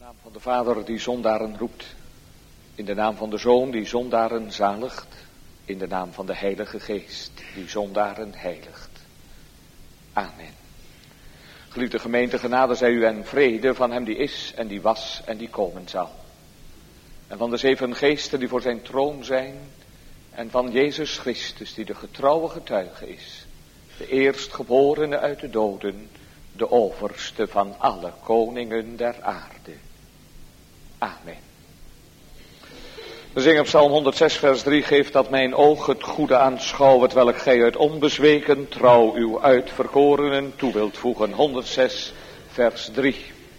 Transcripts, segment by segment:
naam van de Vader die zondaren roept, in de naam van de Zoon die zondaren zaligt, in de naam van de Heilige Geest die zondaren heiligt. Amen. Geliefde gemeente, genade zij u en vrede van hem die is en die was en die komen zal. En van de 7 geesten die voor zijn troon zijn en van Jezus Christus die de getrouwe getuige is, de eerstgeborene uit de doden, de overste van alle koningen der aarde. Amen. We zingen op Psalm 106 vers 3, geef dat mijn oog het goede aanschouwt, welk gij uit onbezweken trouw uw uitverkorenen toe wilt voegen. 106 vers 3.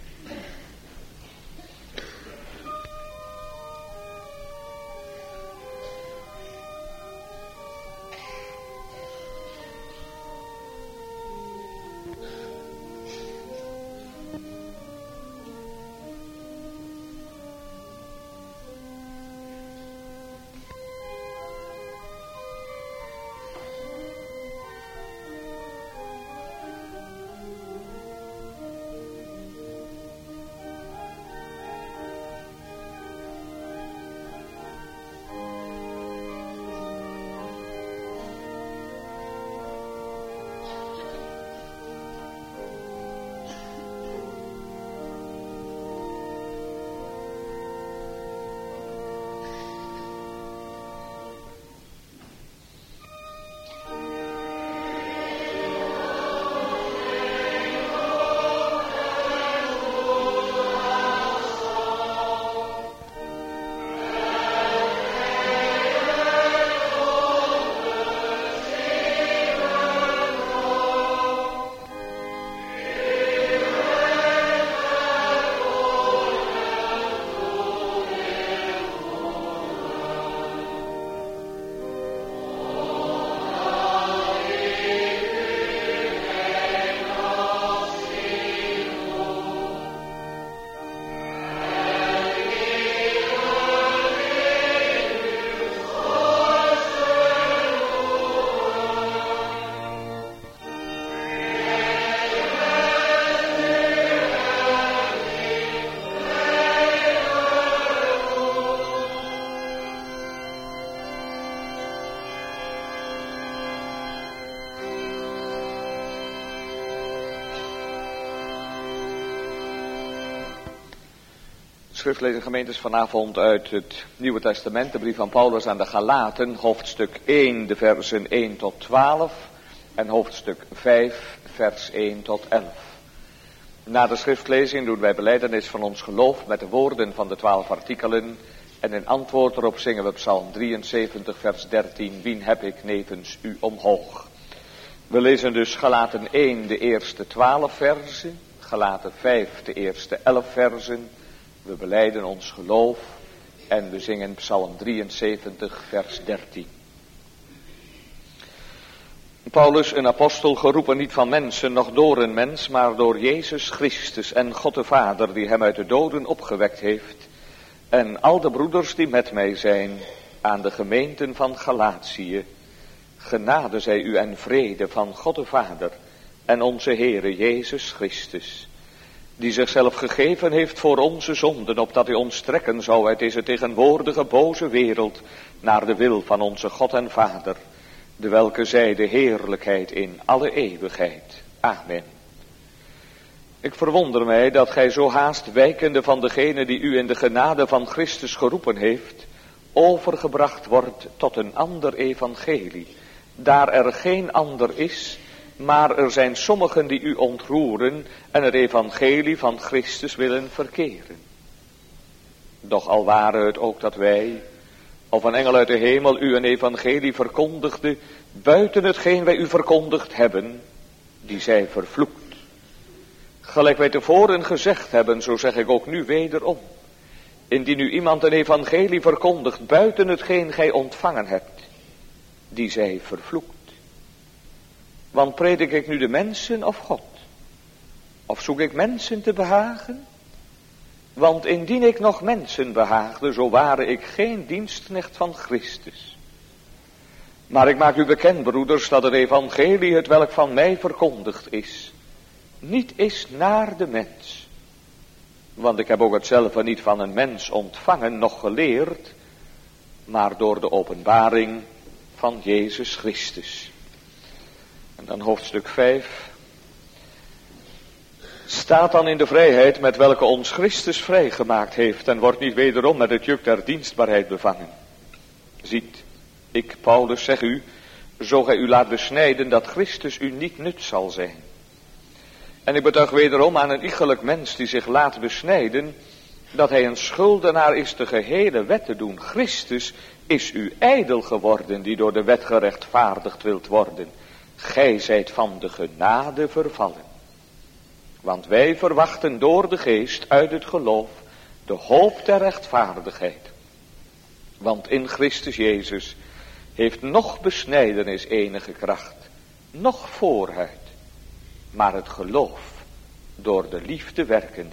Schriftlezing gemeentes vanavond uit het Nieuwe Testament, de brief van Paulus aan de Galaten, hoofdstuk 1, de versen 1 tot 12 en hoofdstuk 5, vers 1 tot 11. Na de schriftlezing doen wij belijdenis van ons geloof met de woorden van de 12 artikelen en in antwoord erop zingen we Psalm 73, vers 13, wien heb ik nevens u omhoog. We lezen dus Galaten 1, de eerste 12 versen, Galaten 5, de eerste 11 versen. We belijden ons geloof en we zingen Psalm 73, vers 13. Paulus, een apostel, geroepen niet van mensen, noch door een mens, maar door Jezus Christus en God de Vader, die hem uit de doden opgewekt heeft, en al de broeders die met mij zijn, aan de gemeenten van Galatië, genade zij u en vrede van God de Vader en onze Heere Jezus Christus, die zichzelf gegeven heeft voor onze zonden, opdat hij ons trekken zou uit deze tegenwoordige boze wereld, naar de wil van onze God en Vader, de welke zij de heerlijkheid in alle eeuwigheid. Amen. Ik verwonder mij dat gij zo haast wijkende van degene die u in de genade van Christus geroepen heeft, overgebracht wordt tot een ander evangelie, daar er geen ander is, maar er zijn sommigen die u ontroeren en het evangelie van Christus willen verkeren. Doch al ware het ook dat wij, of een engel uit de hemel, u een evangelie verkondigde, buiten hetgeen wij u verkondigd hebben, die zij vervloekt. Gelijk wij tevoren gezegd hebben, zo zeg ik ook nu wederom. Indien u iemand een evangelie verkondigt, buiten hetgeen gij ontvangen hebt, die zij vervloekt. Want predik ik nu de mensen of God? Of zoek ik mensen te behagen? Want indien ik nog mensen behaagde, zo ware ik geen dienstknecht van Christus. Maar ik maak u bekend, broeders, dat het evangelie, het welk van mij verkondigd is, niet is naar de mens. Want ik heb ook hetzelfde niet van een mens ontvangen, noch geleerd, maar door de openbaring van Jezus Christus. En dan hoofdstuk 5. Staat dan in de vrijheid met welke ons Christus vrijgemaakt heeft en wordt niet wederom met het juk der dienstbaarheid bevangen. Ziet, ik Paulus zeg u, zo gij u laat besnijden dat Christus u niet nut zal zijn. En ik betuig wederom aan een iegelijk mens die zich laat besnijden, dat hij een schuldenaar is de gehele wet te doen. Christus is u ijdel geworden, die door de wet gerechtvaardigd wilt worden. Gij zijt van de genade vervallen. Want wij verwachten door de geest uit het geloof de hoop der rechtvaardigheid. Want in Christus Jezus heeft noch besnijdenis enige kracht, noch voorhuid, maar het geloof door de liefde werkende.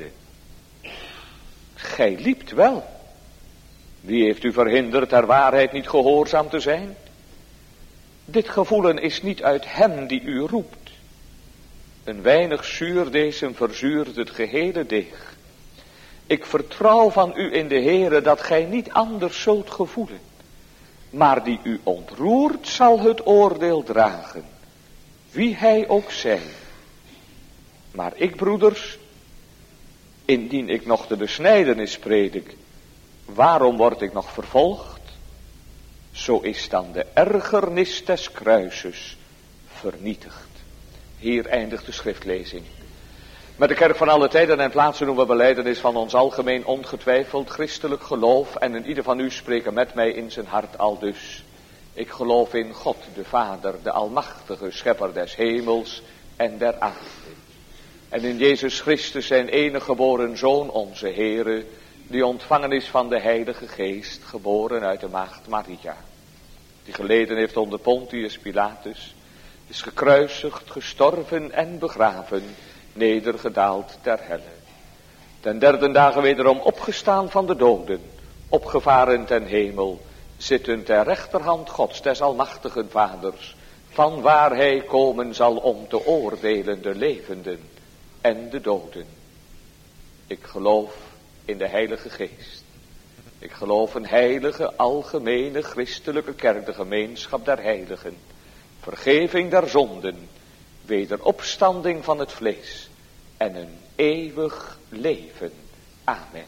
Gij liept wel. Wie heeft u verhinderd der waarheid niet gehoorzaam te zijn? Dit gevoelen is niet uit hem die u roept. Een weinig zuurdeesem verzuurt het gehele deeg. Ik vertrouw van u in de Heere dat gij niet anders zult gevoelen. Maar die u ontroert zal het oordeel dragen, wie hij ook zij. Maar ik, broeders, indien ik nog de besnijdenis predik, waarom word ik nog vervolgd? Zo is dan de ergernis des kruises vernietigd. Hier eindigt de schriftlezing. Met de kerk van alle tijden en plaatsen doen we belijdenis van ons algemeen ongetwijfeld christelijk geloof. En in ieder van u spreken met mij in zijn hart aldus. Ik geloof in God, de Vader, de almachtige schepper des hemels en der aarde. En in Jezus Christus zijn enige geboren Zoon, onze Heere, die ontvangen is van de Heilige Geest, geboren uit de maagd Maria. Die geleden heeft onder Pontius Pilatus, is gekruisigd, gestorven en begraven, nedergedaald ter helle. Ten derde dagen wederom opgestaan van de doden, opgevaren ten hemel, zittend ter rechterhand Gods, des almachtigen Vaders, van waar hij komen zal om te oordelen de levenden en de doden. Ik geloof in de Heilige Geest. Ik geloof een heilige, algemene, christelijke kerk, de gemeenschap der heiligen, vergeving der zonden, wederopstanding van het vlees en een eeuwig leven. Amen.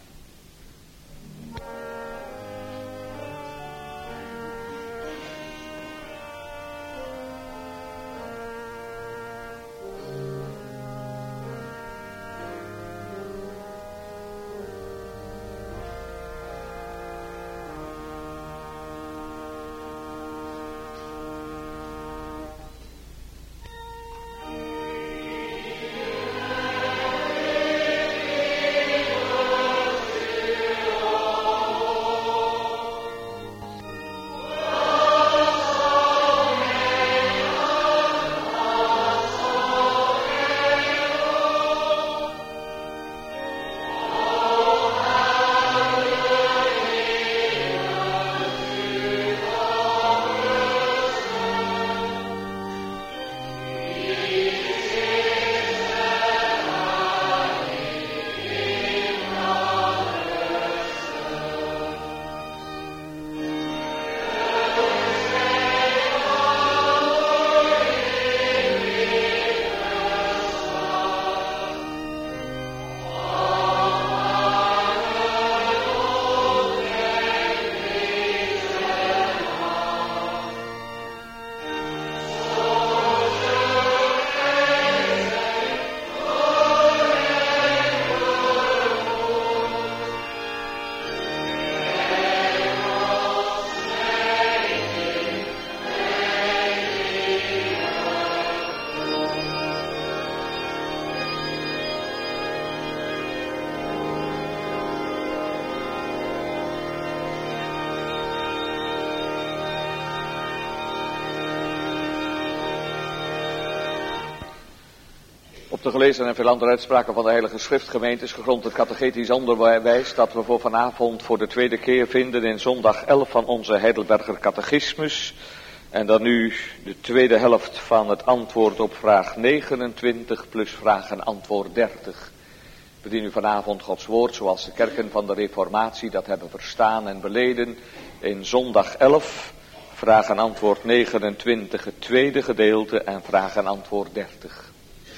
Op de gelezen en veel andere uitspraken van de Heilige Schriftgemeente is gegrond het catechetisch onderwijs dat we voor vanavond voor de tweede keer vinden in zondag 11 van onze Heidelberger Catechismus. En dan nu de tweede helft van het antwoord op vraag 29 plus vraag en antwoord 30. We dienen vanavond Gods woord zoals de kerken van de Reformatie dat hebben verstaan en beleden in zondag 11, vraag en antwoord 29, het tweede gedeelte en vraag en antwoord 30.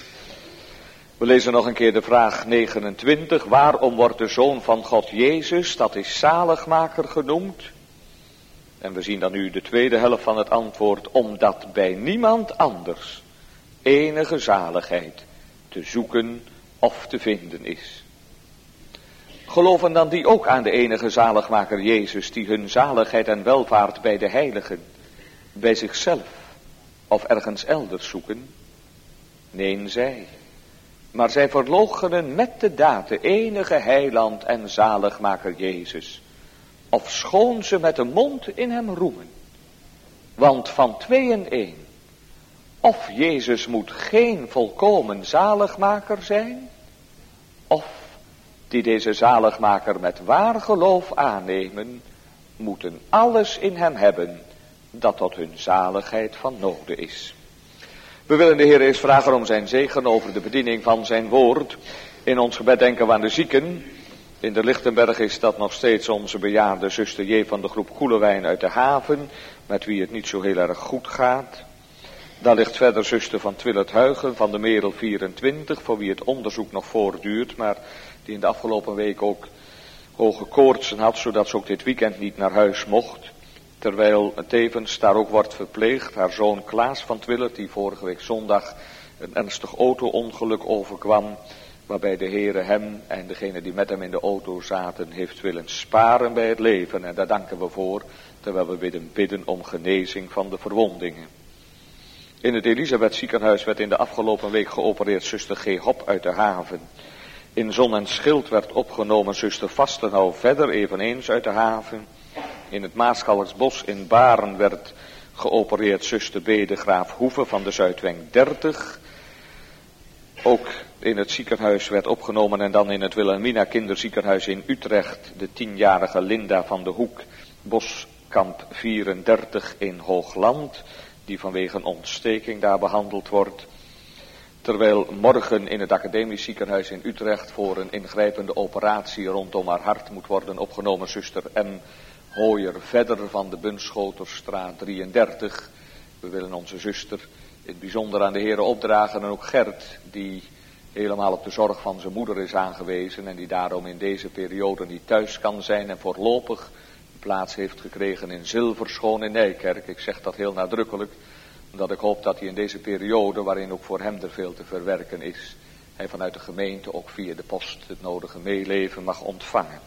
We lezen nog een keer de vraag 29. Waarom wordt de Zoon van God Jezus, dat is zaligmaker genoemd? En we zien dan nu de tweede helft van het antwoord. Omdat bij niemand anders enige zaligheid te zoeken of te vinden is. Geloven dan die ook aan de enige zaligmaker Jezus, die hun zaligheid en welvaart bij de heiligen, bij zichzelf of ergens elders zoeken? Nee, zij. Maar zij verloochenen met de daad de enige heiland en zaligmaker Jezus, ofschoon ze met de mond in hem roemen. Want van twee in één, of Jezus moet geen volkomen zaligmaker zijn, of die deze zaligmaker met waar geloof aannemen, moeten alles in hem hebben dat tot hun zaligheid van noode is. We willen de Heer eerst vragen om zijn zegen over de bediening van zijn woord. In ons gebed denken we aan de zieken. In de Lichtenberg is dat nog steeds onze bejaarde zuster J. van de groep Koelewijn uit de haven, met wie het niet zo heel erg goed gaat. Daar ligt verder zuster van Twillet Huigen van de Merel 24, voor wie het onderzoek nog voortduurt, maar die in de afgelopen week ook hoge koortsen had, zodat ze ook dit weekend niet naar huis mocht. Terwijl tevens daar ook wordt verpleegd haar zoon Klaas van Twillet, die vorige week zondag een ernstig auto-ongeluk overkwam, waarbij de Heere hem en degene die met hem in de auto zaten heeft willen sparen bij het leven. En daar danken we voor, terwijl we willen bidden om genezing van de verwondingen. In het Elisabeth ziekenhuis werd in de afgelopen week geopereerd zuster G. Hop uit de haven. In Zon en Schild werd opgenomen zuster Vastenhouw verder eveneens uit de haven. In het Maaskallersbos in Baren werd geopereerd zuster B. de Graaf Hoeve van de Zuidweng 30. Ook in het ziekenhuis werd opgenomen en dan in het Wilhelmina kinderziekenhuis in Utrecht de 10-jarige Linda van de Hoek, Boskamp 34 in Hoogland, die vanwege een ontsteking daar behandeld wordt. Terwijl morgen in het academisch ziekenhuis in Utrecht voor een ingrijpende operatie rondom haar hart moet worden opgenomen zuster M. Hooyer verder van de Bunschoterstraat 33. We willen onze zuster in het bijzonder aan de Heere opdragen en ook Gert, die helemaal op de zorg van zijn moeder is aangewezen en die daarom in deze periode niet thuis kan zijn en voorlopig plaats heeft gekregen in Zilverschoon in Nijkerk. Ik zeg dat heel nadrukkelijk, omdat ik hoop dat hij in deze periode, waarin ook voor hem er veel te verwerken is, hij vanuit de gemeente ook via de post het nodige meeleven mag ontvangen.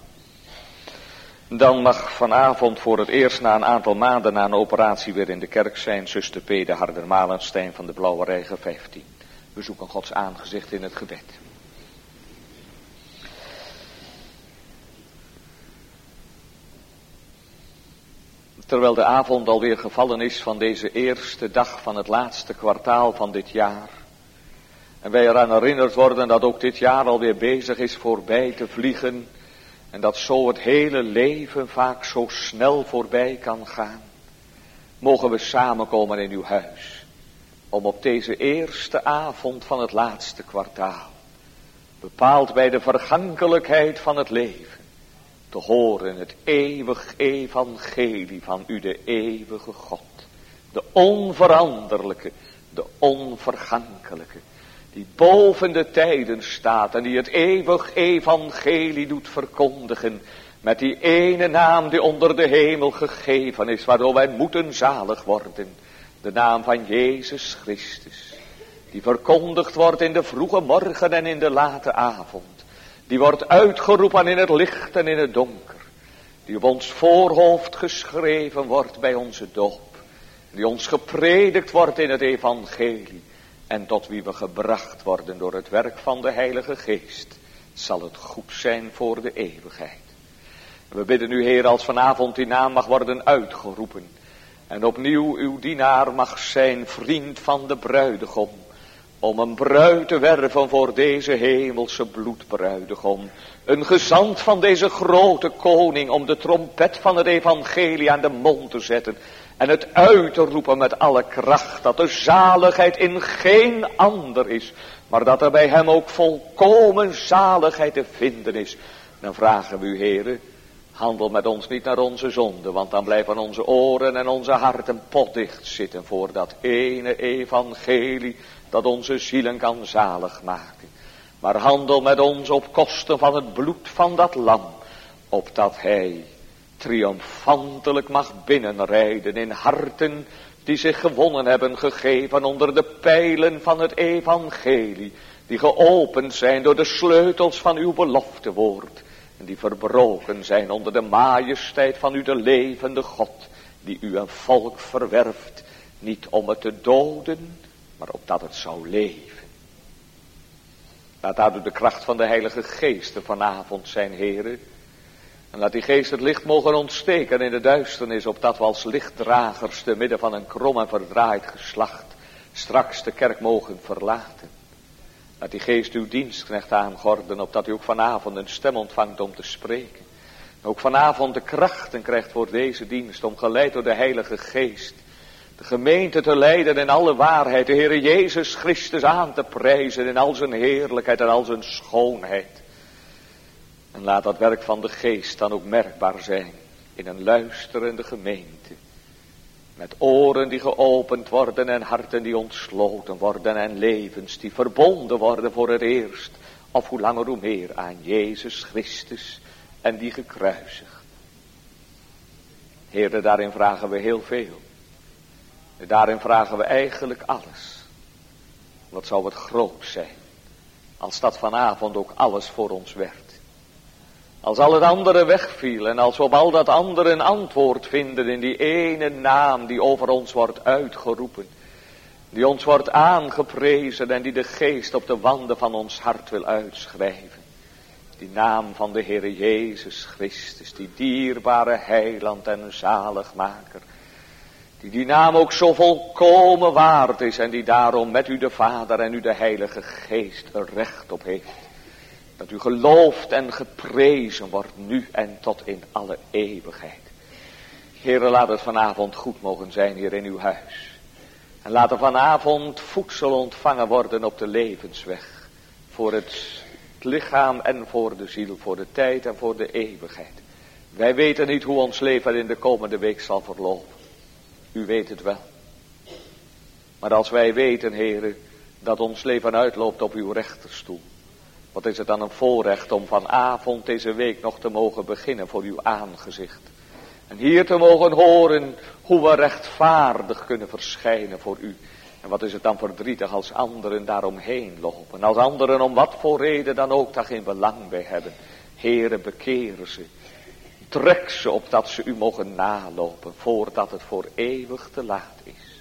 Dan mag vanavond voor het eerst na een aantal maanden na een operatie weer in de kerk zijn zuster P. de Harder-Malenstein van de Blauwe Reiger 15. We zoeken Gods aangezicht in het gebed. Terwijl de avond alweer gevallen is van deze eerste dag van het laatste kwartaal van dit jaar, en wij eraan herinnerd worden dat ook dit jaar alweer bezig is voorbij te vliegen, en dat zo het hele leven vaak zo snel voorbij kan gaan, mogen we samenkomen in uw huis, om op deze eerste avond van het laatste kwartaal, bepaald bij de vergankelijkheid van het leven, te horen het eeuwig evangelie van u, de eeuwige God, de onveranderlijke, de onvergankelijke, die boven de tijden staat en die het eeuwig evangelie doet verkondigen, met die ene naam die onder de hemel gegeven is, waardoor wij moeten zalig worden, de naam van Jezus Christus, die verkondigd wordt in de vroege morgen en in de late avond, die wordt uitgeroepen in het licht en in het donker, die op ons voorhoofd geschreven wordt bij onze doop, die ons gepredikt wordt in het evangelie, en tot wie we gebracht worden door het werk van de Heilige Geest, zal het goed zijn voor de eeuwigheid. We bidden u, Heer, als vanavond die naam mag worden uitgeroepen, en opnieuw uw dienaar mag zijn vriend van de bruidegom, om een bruid te werven voor deze hemelse bloedbruidegom. Een gezant van deze grote koning om de trompet van het evangelie aan de mond te zetten. En het uit te roepen met alle kracht dat de zaligheid in geen ander is maar dat er bij hem ook volkomen zaligheid te vinden is. Dan vragen we u, Heere, handel met ons niet naar onze zonde, want dan blijven onze oren en onze harten potdicht zitten voor dat ene evangelie dat onze zielen kan zalig maken. Maar handel met ons op kosten van het bloed van dat lam, opdat hij triomfantelijk mag binnenrijden in harten die zich gewonnen hebben gegeven onder de pijlen van het evangelie, die geopend zijn door de sleutels van uw beloftewoord, en die verbroken zijn onder de majesteit van u de levende God, die u een volk verwerft, niet om het te doden, maar opdat het zou leven. Laat daardoor de kracht van de Heilige Geest er vanavond zijn, Heere. En laat die Geest het licht mogen ontsteken in de duisternis, opdat we als lichtdragers te midden van een krom en verdraaid geslacht straks de kerk mogen verlaten. Laat die Geest uw dienstknecht aangorden, opdat u ook vanavond een stem ontvangt om te spreken. En ook vanavond de krachten krijgt voor deze dienst, om geleid door de Heilige Geest de gemeente te leiden in alle waarheid, de Heere Jezus Christus aan te prijzen in al zijn heerlijkheid en al zijn schoonheid. En laat dat werk van de Geest dan ook merkbaar zijn in een luisterende gemeente. Met oren die geopend worden en harten die ontsloten worden en levens die verbonden worden voor het eerst, of hoe langer hoe meer, aan Jezus Christus en die gekruisigd. Heere, daarin vragen we heel veel. Daarin vragen we eigenlijk alles. Wat zou het groot zijn, als dat vanavond ook alles voor ons werd. Als al het andere wegviel en als we op al dat andere een antwoord vinden in die ene naam die over ons wordt uitgeroepen. Die ons wordt aangeprezen en die de Geest op de wanden van ons hart wil uitschrijven. Die naam van de Heere Jezus Christus, die dierbare heiland en zaligmaker. Die naam ook zo volkomen waard is en die daarom met u de Vader en u de Heilige Geest er recht op heeft. Dat u geloofd en geprezen wordt nu en tot in alle eeuwigheid. Heere, laat het vanavond goed mogen zijn hier in uw huis. En laat er vanavond voedsel ontvangen worden op de levensweg. Voor het lichaam en voor de ziel, voor de tijd en voor de eeuwigheid. Wij weten niet hoe ons leven in de komende week zal verlopen. U weet het wel. Maar als wij weten, Heere, dat ons leven uitloopt op uw rechterstoel. Wat is het dan een voorrecht om vanavond deze week nog te mogen beginnen voor uw aangezicht. En hier te mogen horen hoe we rechtvaardig kunnen verschijnen voor u. En wat is het dan verdrietig als anderen daaromheen lopen. Als anderen om wat voor reden dan ook daar geen belang bij hebben. Heere, bekeer ze. Trek ze opdat ze u mogen nalopen voordat het voor eeuwig te laat is.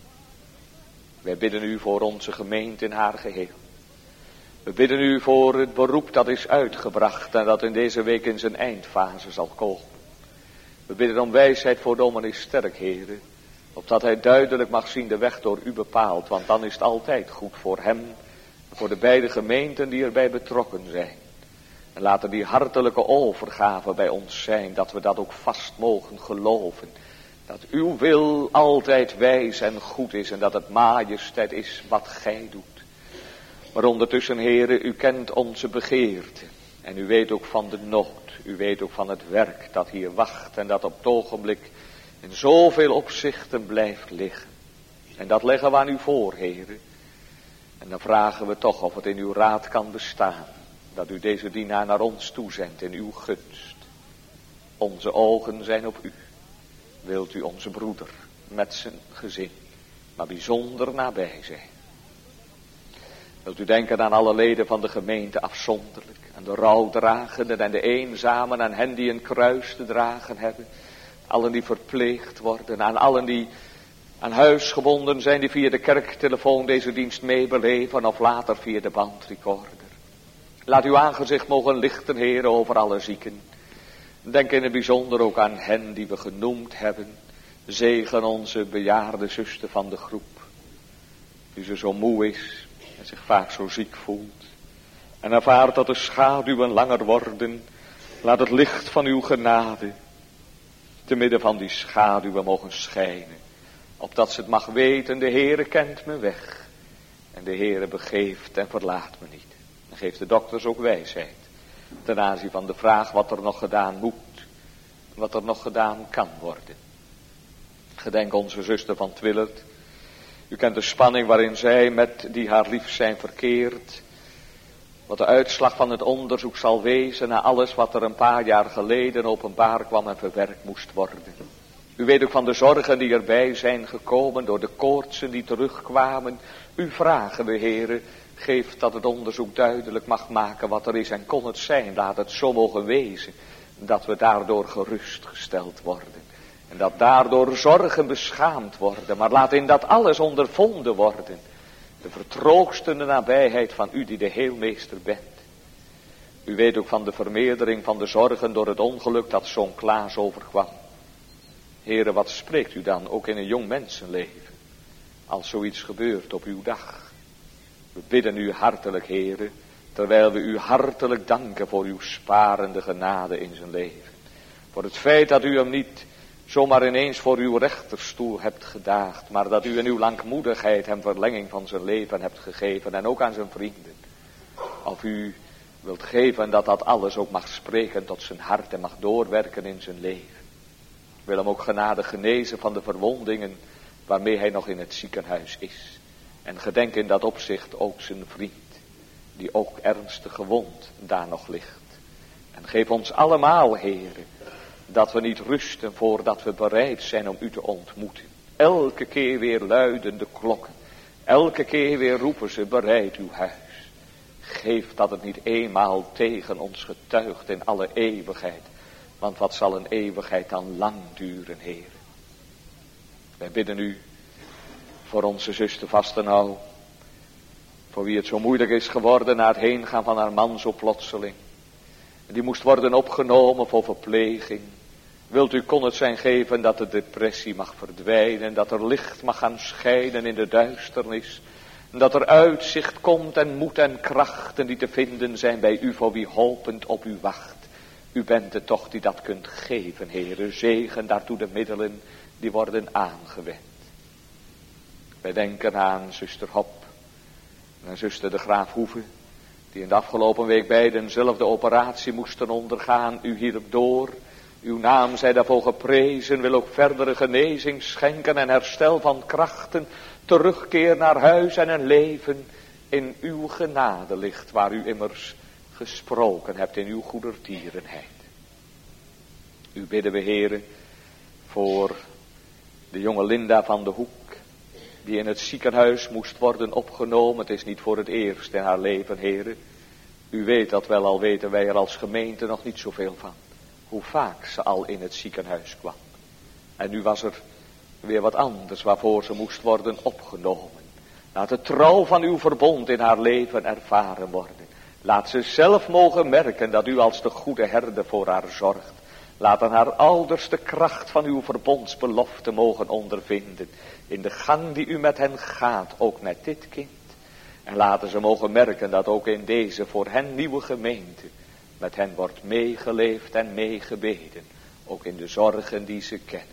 Wij bidden u voor onze gemeente in haar geheel. We bidden u voor het beroep dat is uitgebracht en dat in deze week in zijn eindfase zal komen. We bidden om wijsheid voor dominee Sterk, Heere, opdat hij duidelijk mag zien de weg door u bepaald, want dan is het altijd goed voor hem en voor de beide gemeenten die erbij betrokken zijn. En laten die hartelijke overgave bij ons zijn, dat we dat ook vast mogen geloven. Dat uw wil altijd wijs en goed is en dat het majesteit is wat gij doet. Maar ondertussen, Heere, u kent onze begeerte. En u weet ook van de nood. U weet ook van het werk dat hier wacht en dat op het ogenblik in zoveel opzichten blijft liggen. En dat leggen we aan u voor, Heere. En dan vragen we toch of het in uw raad kan bestaan. Dat u deze dienaar naar ons toezendt in uw gunst. Onze ogen zijn op u. Wilt u onze broeder met zijn gezin, maar bijzonder nabij zijn. Wilt u denken aan alle leden van de gemeente afzonderlijk. Aan de rouwdragenden en de eenzamen, aan hen die een kruis te dragen hebben. Allen die verpleegd worden, aan allen die aan huis gebonden zijn, die via de kerktelefoon deze dienst meebeleven of later via de bandrecorder. Laat uw aangezicht mogen lichten, Heer, over alle zieken. Denk in het bijzonder ook aan hen die we genoemd hebben. Zegen onze bejaarde zuster van de groep. Die ze zo moe is en zich vaak zo ziek voelt. En ervaart dat de schaduwen langer worden. Laat het licht van uw genade te midden van die schaduwen mogen schijnen. Opdat ze het mag weten, de Heere kent mijn weg. En de Heere begeeft en verlaat me niet. En geeft de dokters ook wijsheid. Ten aanzien van de vraag wat er nog gedaan moet. Wat er nog gedaan kan worden. Gedenk onze zuster van Twillert. U kent de spanning waarin zij met die haar lief zijn verkeert. Wat de uitslag van het onderzoek zal wezen naar alles wat er een paar jaar geleden openbaar kwam en verwerkt moest worden. U weet ook van de zorgen die erbij zijn gekomen door de koortsen die terugkwamen. U vragen de Heere, geef dat het onderzoek duidelijk mag maken wat er is en kon het zijn. Laat het zo mogen wezen dat we daardoor gerustgesteld worden. En dat daardoor zorgen beschaamd worden. Maar laat in dat alles ondervonden worden de vertroostende nabijheid van u die de heelmeester bent. U weet ook van de vermeerdering van de zorgen door het ongeluk dat zo'n Klaas overkwam. Heere, wat spreekt u dan ook in een jong mensenleven als zoiets gebeurt op uw dag? We bidden u hartelijk, Heere, terwijl we u hartelijk danken voor uw sparende genade in zijn leven. Voor het feit dat u hem niet zomaar ineens voor uw rechterstoel hebt gedaagd, maar dat u in uw langmoedigheid hem verlenging van zijn leven hebt gegeven en ook aan zijn vrienden. Of u wilt geven dat dat alles ook mag spreken tot zijn hart en mag doorwerken in zijn leven. Ik wil hem ook genade genezen van de verwondingen waarmee hij nog in het ziekenhuis is. En gedenk in dat opzicht ook zijn vriend, die ook ernstig gewond daar nog ligt. En geef ons allemaal, Heere, dat we niet rusten voordat we bereid zijn om u te ontmoeten. Elke keer weer luiden de klokken. Elke keer weer roepen ze, bereid uw huis. Geef dat het niet eenmaal tegen ons getuigt in alle eeuwigheid. Want wat zal een eeuwigheid dan lang duren, Heer. Wij bidden u voor onze zuster Vastenau. Voor wie het zo moeilijk is geworden na het heengaan van haar man zo plotseling. Die moest worden opgenomen voor verpleging. Wilt u kon het zijn geven dat de depressie mag verdwijnen. Dat er licht mag gaan schijnen in de duisternis. En dat er uitzicht komt en moed en krachten die te vinden zijn bij u voor wie hopend op u wacht. U bent het toch die dat kunt geven, Heere. Zegen daartoe de middelen die worden aangewend. Wij denken aan zuster Hop en zuster de Graaf Hoeve, die in de afgelopen week beiden dezelfde operatie moesten ondergaan. U hielp door. Uw naam zij daarvoor geprezen, wil ook verdere genezing schenken en herstel van krachten, terugkeer naar huis en een leven in uw genade ligt, waar u immers gesproken hebt in uw goedertierenheid. U bidden we, Heere, voor de jonge Linda van de Hoek, die in het ziekenhuis moest worden opgenomen. Het is niet voor het eerst in haar leven, Heere. U weet dat wel, al weten wij er als gemeente nog niet zoveel van. Hoe vaak ze al in het ziekenhuis kwam. En nu was er weer wat anders waarvoor ze moest worden opgenomen. Laat de trouw van uw verbond in haar leven ervaren worden. Laat ze zelf mogen merken dat u als de goede herder voor haar zorgt. Laat aan haar ouders de kracht van uw verbondsbelofte mogen ondervinden. In de gang die u met hen gaat, ook met dit kind. En laten ze mogen merken dat ook in deze voor hen nieuwe gemeente met hen wordt meegeleefd en meegebeden. Ook in de zorgen die ze kennen.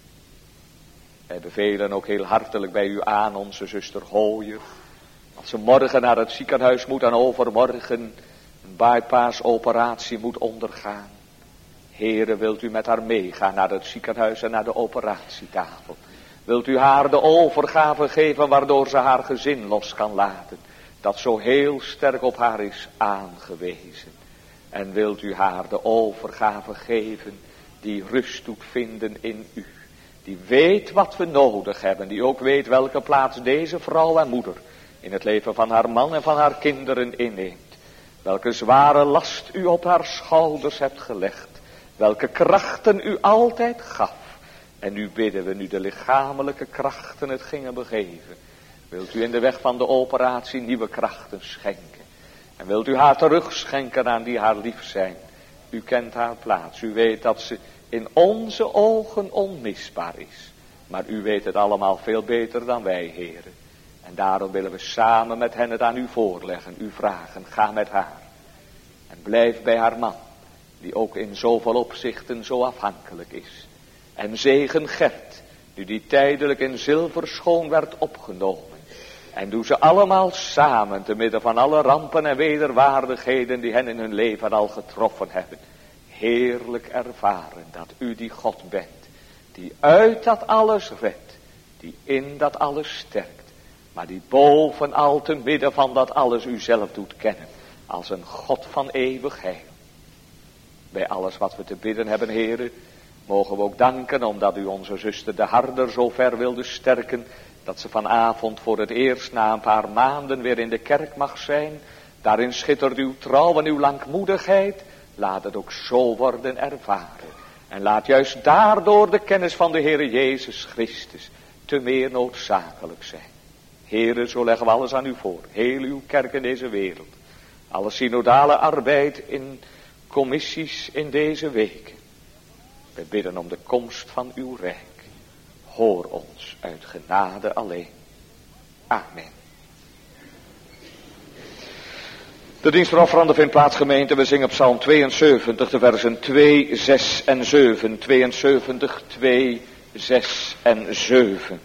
Wij bevelen ook heel hartelijk bij u aan onze zuster Hooyer. Als ze morgen naar het ziekenhuis moet en overmorgen een bypass-operatie moet ondergaan. Heere, wilt u met haar meegaan naar het ziekenhuis en naar de operatietafel. Wilt u haar de overgave geven waardoor ze haar gezin los kan laten. Dat zo heel sterk op haar is aangewezen. En wilt u haar de overgave geven die rust doet vinden in u. Die weet wat we nodig hebben. Die ook weet welke plaats deze vrouw en moeder in het leven van haar man en van haar kinderen inneemt. Welke zware last u op haar schouders hebt gelegd. Welke krachten u altijd gaf. En nu bidden we, nu de lichamelijke krachten het gingen begeven. Wilt u in de weg van de operatie nieuwe krachten schenken. En wilt u haar terugschenken aan die haar lief zijn. U kent haar plaats. U weet dat ze in onze ogen onmisbaar is. Maar u weet het allemaal veel beter dan wij, heren. En daarom willen we samen met hen het aan u voorleggen. U vragen, ga met haar. En blijf bij haar man. Die ook in zoveel opzichten zo afhankelijk is. En zegen Gert. Nu die tijdelijk in zilverschoon werd opgenomen. En doe ze allemaal samen, te midden van alle rampen en wederwaardigheden die hen in hun leven al getroffen hebben. Heerlijk ervaren dat u die God bent, die uit dat alles redt, die in dat alles sterkt, maar die bovenal te midden van dat alles u zelf doet kennen, als een God van eeuwig heil. Bij alles wat we te bidden hebben, Heere, mogen we ook danken omdat u onze zuster de Harder zo ver wilde sterken, dat ze vanavond voor het eerst na een paar maanden weer in de kerk mag zijn. Daarin schittert uw trouw en uw langmoedigheid. Laat het ook zo worden ervaren. En laat juist daardoor de kennis van de Heere Jezus Christus te meer noodzakelijk zijn. Heere, zo leggen we alles aan u voor. Heel uw kerk in deze wereld. Alle synodale arbeid in commissies in deze weken. We bidden om de komst van uw rijk. Hoor ons uit genade alleen. Amen. De dienst voor offeranden vindt plaats, gemeente. We zingen Psalm 72, de versen 2, 6 en 7. 72, 2, 6 en 7.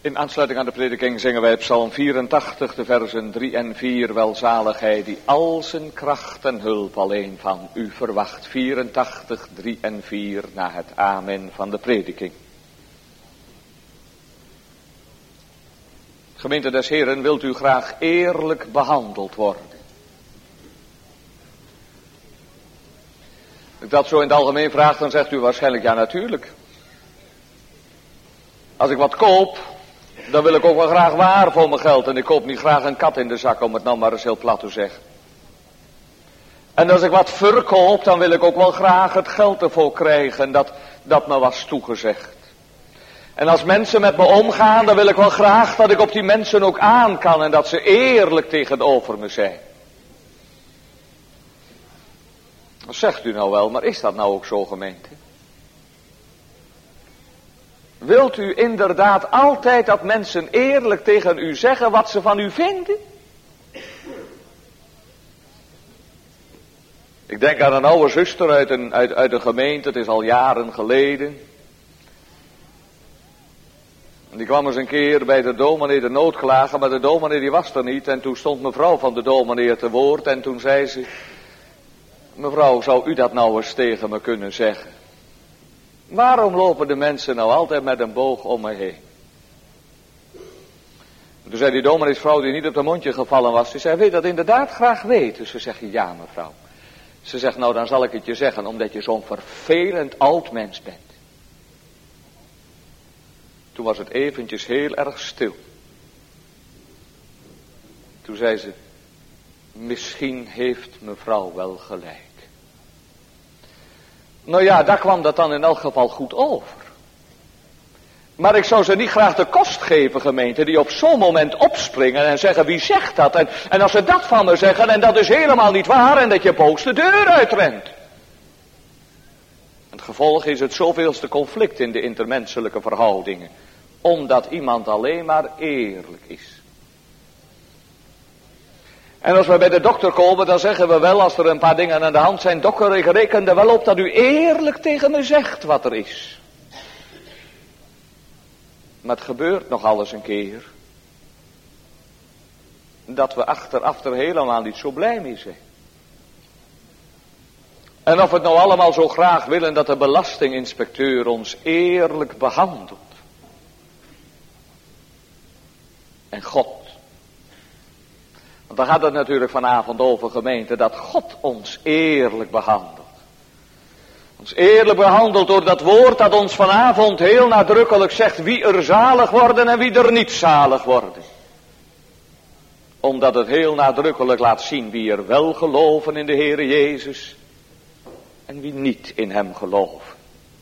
In aansluiting aan de prediking zingen wij Psalm 84, de versen 3 en 4. Welzalig hij die al zijn kracht en hulp alleen van u verwacht. 84, 3 en 4 na het amen van de prediking. Gemeente des Heren, wilt u graag eerlijk behandeld worden? Als ik dat zo in het algemeen vraag, dan zegt u waarschijnlijk ja, natuurlijk. Als ik wat koop, dan wil ik ook wel graag waar voor mijn geld. En ik koop niet graag een kat in de zak, om het nou maar eens heel plat te zeggen. En als ik wat verkoop, dan wil ik ook wel graag het geld ervoor krijgen dat me was toegezegd. En als mensen met me omgaan, dan wil ik wel graag dat ik op die mensen ook aan kan en dat ze eerlijk tegenover me zijn. Dat zegt u nou wel, maar is dat nou ook zo, gemeente? Wilt u inderdaad altijd dat mensen eerlijk tegen u zeggen wat ze van u vinden? Ik denk aan een oude zuster uit een gemeente, het is al jaren geleden. En die kwam eens een keer bij de dominee de nood klagen, maar de dominee die was er niet. En toen stond mevrouw van de dominee te woord en toen zei ze: mevrouw, zou u dat nou eens tegen me kunnen zeggen? Waarom lopen de mensen nou altijd met een boog om me heen? Toen zei die domineesvrouw die niet op de mondje gevallen was, die zei: wil je dat inderdaad graag weten? Ze zegt: ja, mevrouw. Ze zegt: nou, dan zal ik het je zeggen, omdat je zo'n vervelend oud mens bent. Toen was het eventjes heel erg stil. Toen zei ze: misschien heeft mevrouw wel gelijk. Nou ja, daar kwam dat dan in elk geval goed over. Maar ik zou ze niet graag de kost geven, gemeente, die op zo'n moment opspringen en zeggen: wie zegt dat? En als ze dat van me zeggen en dat is helemaal niet waar en dat je boos de deur uitrent. Het gevolg is het zoveelste conflict in de intermenselijke verhoudingen. Omdat iemand alleen maar eerlijk is. En als we bij de dokter komen, dan zeggen we wel, als er een paar dingen aan de hand zijn: dokter, ik reken er wel op dat u eerlijk tegen me zegt wat er is. Maar het gebeurt nog alles een keer dat we achteraf er helemaal niet zo blij mee zijn. En of we het nou allemaal zo graag willen dat de belastinginspecteur ons eerlijk behandelt. En God. Want daar gaat het natuurlijk vanavond over, gemeente, dat God ons eerlijk behandelt. Ons eerlijk behandelt door dat woord dat ons vanavond heel nadrukkelijk zegt wie er zalig worden en wie er niet zalig worden. Omdat het heel nadrukkelijk laat zien wie er wel geloven in de Heere Jezus en wie niet in hem geloven.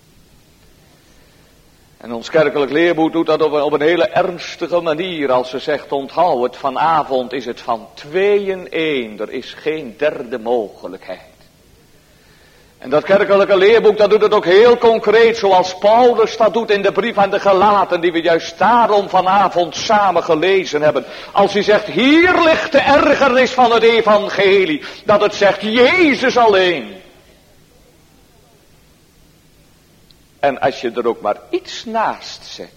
En ons kerkelijk leerboek doet dat op een hele ernstige manier als ze zegt: onthoud het, vanavond is het van 2 in 1, er is geen derde mogelijkheid. En dat kerkelijke leerboek dat doet het ook heel concreet, zoals Paulus dat doet in de brief aan de Galaten, die we juist daarom vanavond samen gelezen hebben. Als hij zegt: hier ligt de ergernis van het evangelie, dat het zegt Jezus alleen. En als je er ook maar iets naast zet,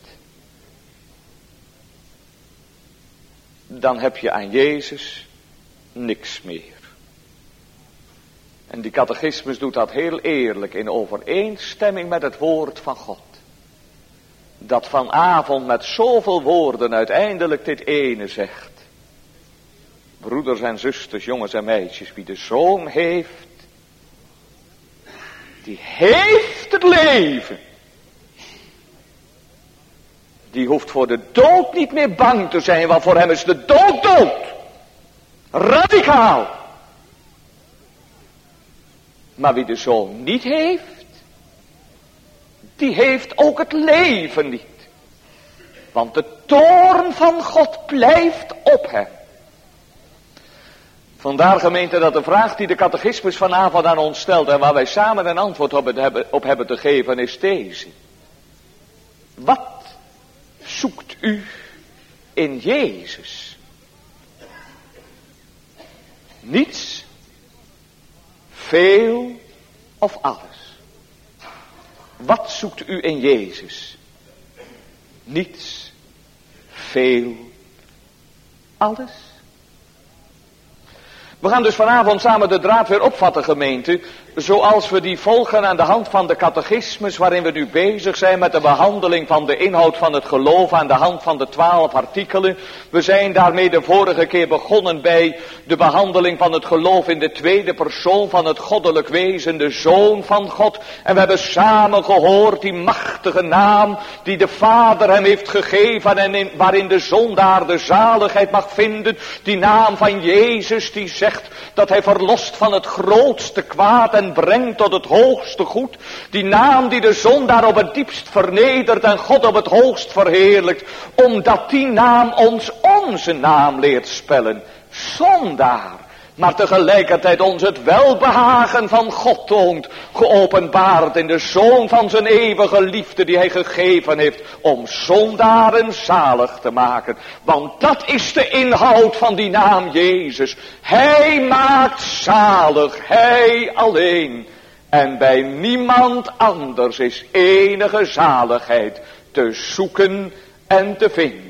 dan heb je aan Jezus niks meer. En die catechismus doet dat heel eerlijk in overeenstemming met het woord van God. Dat vanavond met zoveel woorden uiteindelijk dit ene zegt: broeders en zusters, jongens en meisjes, wie de Zoon heeft, die heeft het leven. Die hoeft voor de dood niet meer bang te zijn, want voor hem is de dood dood. Radicaal. Maar wie de Zoon niet heeft, die heeft ook het leven niet. Want de toorn van God blijft op hem. Vandaar, gemeente, dat de vraag die de catechismus vanavond aan ons stelt en waar wij samen een antwoord op hebben te geven is deze: wat zoekt u in Jezus? Niets, veel of alles? Wat zoekt u in Jezus? Niets, veel. Alles. We gaan dus vanavond samen de draad weer opvatten, gemeente, zoals we die volgen aan de hand van de catechismus, waarin we nu bezig zijn met de behandeling van de inhoud van het geloof aan de hand van de 12 artikelen. We zijn daarmee de vorige keer begonnen bij de behandeling van het geloof in de tweede persoon van het goddelijk wezen, de Zoon van God. En we hebben samen gehoord die machtige naam die de Vader hem heeft gegeven en waarin de zondaar de zaligheid mag vinden. Die naam van Jezus die zegt dat hij verlost van het grootste kwaad en brengt tot het hoogste goed. Die naam die de zondaar op het diepst vernedert en God op het hoogst verheerlijkt. Omdat die naam ons onze naam leert spellen. Zondaar. Maar tegelijkertijd ons het welbehagen van God toont. Geopenbaard in de Zoon van zijn eeuwige liefde die hij gegeven heeft. Om zondaren zalig te maken. Want dat is de inhoud van die naam Jezus. Hij maakt zalig. Hij alleen. En bij niemand anders is enige zaligheid te zoeken en te vinden.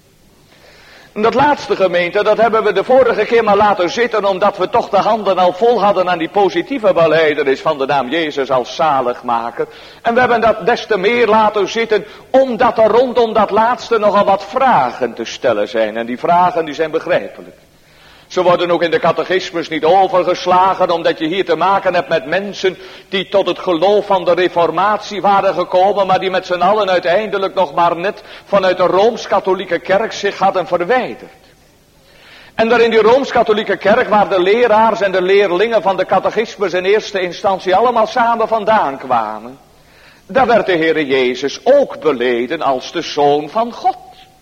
Dat laatste, gemeente, dat hebben we de vorige keer maar laten zitten, omdat we toch de handen al vol hadden aan die positieve belijdenis van de naam Jezus als zaligmaker. En we hebben dat des te meer laten zitten, omdat er rondom dat laatste nogal wat vragen te stellen zijn. En die vragen die zijn begrijpelijk. Ze worden ook in de catechismus niet overgeslagen, omdat je hier te maken hebt met mensen die tot het geloof van de reformatie waren gekomen, maar die met z'n allen uiteindelijk nog maar net vanuit de Rooms-Katholieke Kerk zich hadden verwijderd. En daar in die Rooms-Katholieke Kerk, waar de leraars en de leerlingen van de catechismus in eerste instantie allemaal samen vandaan kwamen, daar werd de Heere Jezus ook beleden als de Zoon van God.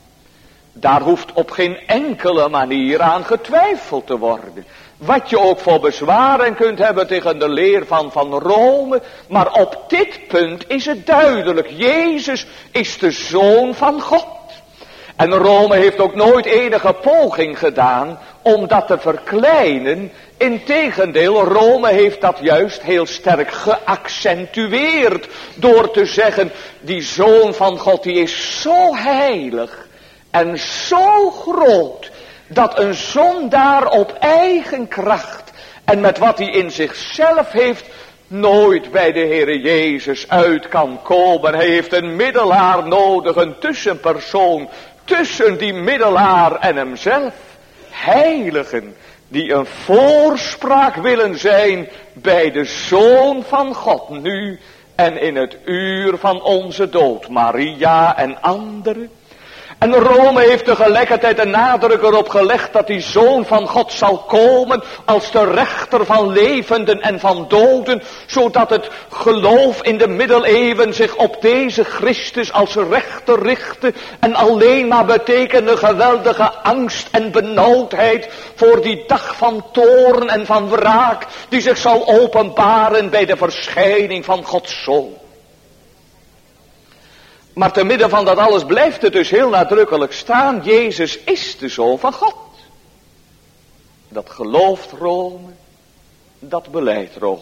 Daar hoeft op geen enkele manier aan getwijfeld te worden. Wat je ook voor bezwaren kunt hebben tegen de leer van Rome. Maar op dit punt is het duidelijk. Jezus is de Zoon van God. En Rome heeft ook nooit enige poging gedaan om dat te verkleinen. Integendeel, Rome heeft dat juist heel sterk geaccentueerd. Door te zeggen, die Zoon van God die is zo heilig. En zo groot, dat een zondaar op eigen kracht en met wat hij in zichzelf heeft, nooit bij de Heere Jezus uit kan komen. Hij heeft een middelaar nodig, een tussenpersoon, tussen die middelaar en hemzelf. Heiligen, die een voorspraak willen zijn bij de Zoon van God, nu en in het uur van onze dood. Maria en anderen. En Rome heeft tegelijkertijd de nadruk erop gelegd dat die Zoon van God zal komen als de rechter van levenden en van doden, zodat het geloof in de middeleeuwen zich op deze Christus als rechter richtte en alleen maar betekende geweldige angst en benauwdheid voor die dag van toorn en van wraak die zich zal openbaren bij de verschijning van Gods Zoon. Maar te midden van dat alles blijft het dus heel nadrukkelijk staan. Jezus is de Zoon van God. Dat gelooft Rome. Dat beleidt Rome.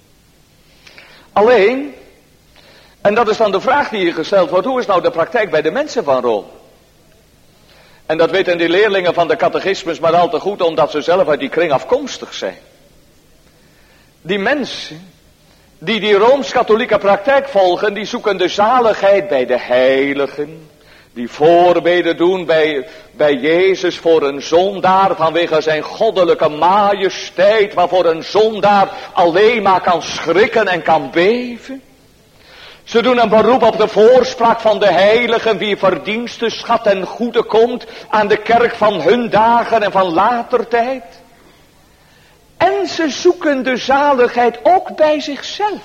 Alleen, en dat is dan de vraag die hier gesteld wordt. Hoe is nou de praktijk bij de mensen van Rome? En dat weten die leerlingen van de catechismus maar al te goed, omdat ze zelf uit die kring afkomstig zijn. Die mensen die Rooms-Katholieke praktijk volgen, die zoeken de zaligheid bij de heiligen. Die voorbeden doen bij Jezus voor een zondaar vanwege zijn goddelijke majesteit, waarvoor een zondaar alleen maar kan schrikken en kan beven. Ze doen een beroep op de voorspraak van de heiligen, wie verdienste, schat en goede komt aan de kerk van hun dagen en van later tijd. En ze zoeken de zaligheid ook bij zichzelf.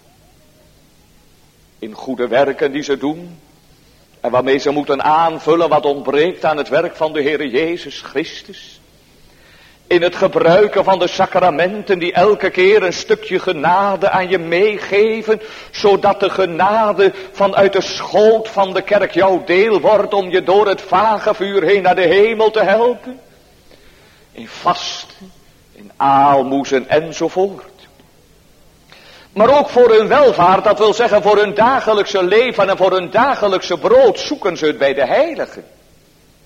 In goede werken die ze doen. En waarmee ze moeten aanvullen wat ontbreekt aan het werk van de Heere Jezus Christus. In het gebruiken van de sacramenten die elke keer een stukje genade aan je meegeven. Zodat de genade vanuit de schoot van de kerk jouw deel wordt om je door het vagevuur heen naar de hemel te helpen. In vasten. In aalmoezen enzovoort. Maar ook voor hun welvaart, dat wil zeggen voor hun dagelijkse leven en voor hun dagelijkse brood, zoeken ze het bij de heiligen.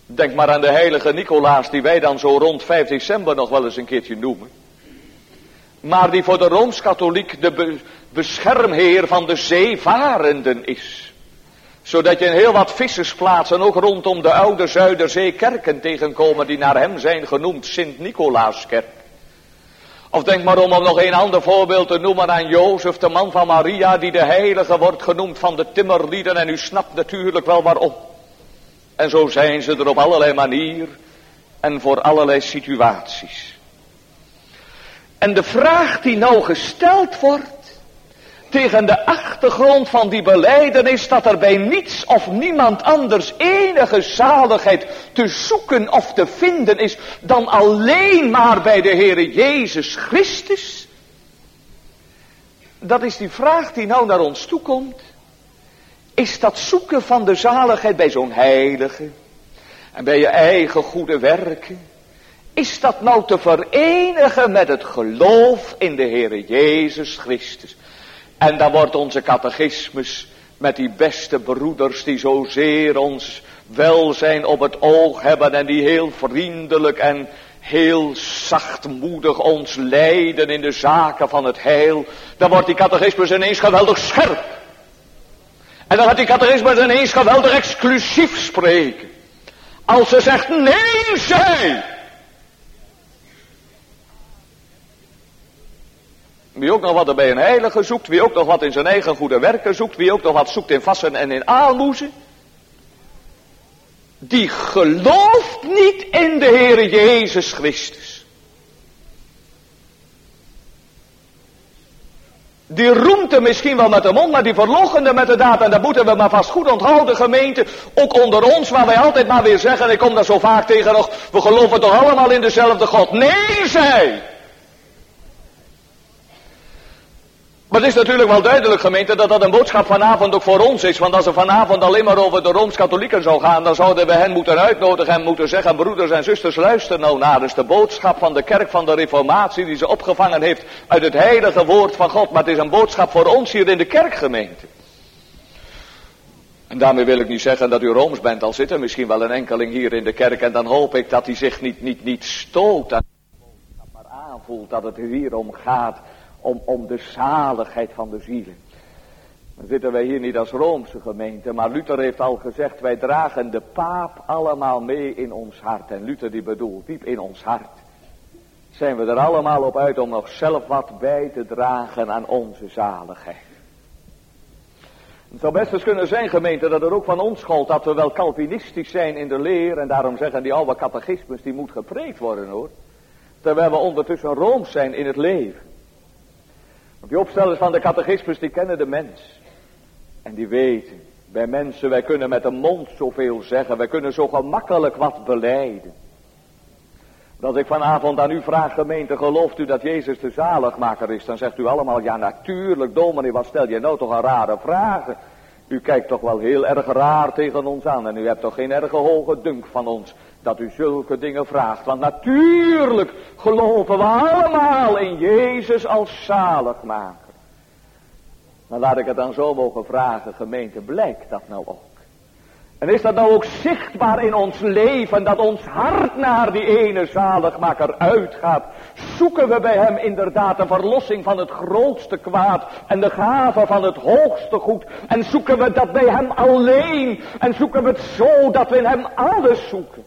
Denk maar aan de heilige Nicolaas, die wij dan zo rond 5 december nog wel eens een keertje noemen. Maar die voor de Rooms-Katholiek de beschermheer van de zeevarenden is. Zodat je in heel wat vissersplaatsen, ook rondom de oude Zuiderzee, kerken tegenkomen die naar hem zijn genoemd, Sint-Nicolaaskerk. Of denk maar om nog een ander voorbeeld te noemen aan Jozef, de man van Maria, die de heilige wordt genoemd van de timmerlieden. En u snapt natuurlijk wel waarom. En zo zijn ze er op allerlei manier en voor allerlei situaties. En de vraag die nou gesteld wordt, tegen de achtergrond van die belijdenis, dat er bij niets of niemand anders enige zaligheid te zoeken of te vinden is, dan alleen maar bij de Heere Jezus Christus. Dat is die vraag die nou naar ons toekomt. Is dat zoeken van de zaligheid bij zo'n heilige en bij je eigen goede werken, is dat nou te verenigen met het geloof in de Heere Jezus Christus? En dan wordt onze catechismus met die beste broeders die zozeer ons welzijn op het oog hebben en die heel vriendelijk en heel zachtmoedig ons leiden in de zaken van het heil. Dan wordt die catechismus ineens geweldig scherp. En dan gaat die catechismus ineens geweldig exclusief spreken. Als ze zegt, nee zij. Wie ook nog wat er bij een heilige zoekt, wie ook nog wat in zijn eigen goede werken zoekt, wie ook nog wat zoekt in vasten en in aalmoezen, die gelooft niet in de Heere Jezus Christus. Die roemt hem misschien wel met de mond, maar die verloochende met de daad. En dat moeten we maar vast goed onthouden, gemeente. Ook onder ons, waar wij altijd maar weer zeggen, ik kom daar zo vaak tegen nog, we geloven toch allemaal in dezelfde God. Nee, zij! Maar het is natuurlijk wel duidelijk, gemeente, dat dat een boodschap vanavond ook voor ons is. Want als het vanavond alleen maar over de Rooms-Katholieken zou gaan, dan zouden we hen moeten uitnodigen en moeten zeggen, broeders en zusters, luister nou naar. Dat is de boodschap van de kerk van de Reformatie die ze opgevangen heeft uit het heilige woord van God. Maar het is een boodschap voor ons hier in de kerkgemeente. En daarmee wil ik niet zeggen dat u Rooms bent, al zit er misschien wel een enkeling hier in de kerk. En dan hoop ik dat hij zich niet stoot aan de boodschap, maar aanvoelt dat het hier om gaat. Om de zaligheid van de zielen. Dan zitten wij hier niet als Roomse gemeente, maar Luther heeft al gezegd, wij dragen de paap allemaal mee in ons hart. En Luther die bedoelt, diep in ons hart zijn we er allemaal op uit om nog zelf wat bij te dragen aan onze zaligheid. Het zou best eens kunnen zijn, gemeente, dat er ook van ons gold dat we wel Calvinistisch zijn in de leer. En daarom zeggen die oude catechismus, die moet gepreekt worden hoor. Terwijl we ondertussen Rooms zijn in het leven. Die opstellers van de catechismus, die kennen de mens. En die weten, bij mensen, wij kunnen met de mond zoveel zeggen. Wij kunnen zo gemakkelijk wat belijden. Dat ik vanavond aan u vraag, gemeente, gelooft u dat Jezus de zaligmaker is? Dan zegt u allemaal, ja natuurlijk, dominee, wat stel je nou toch een rare vragen? U kijkt toch wel heel erg raar tegen ons aan. En u hebt toch geen erge hoge dunk van ons dat u zulke dingen vraagt. Want natuurlijk geloven we allemaal in Jezus als zaligmaker. Maar laat ik het dan zo mogen vragen, gemeente, blijkt dat nou ook? En is dat nou ook zichtbaar in ons leven, dat ons hart naar die ene zaligmaker uitgaat? Zoeken we bij hem inderdaad de verlossing van het grootste kwaad en de gave van het hoogste goed? En zoeken we dat bij hem alleen? En zoeken we het zo dat we in hem alles zoeken?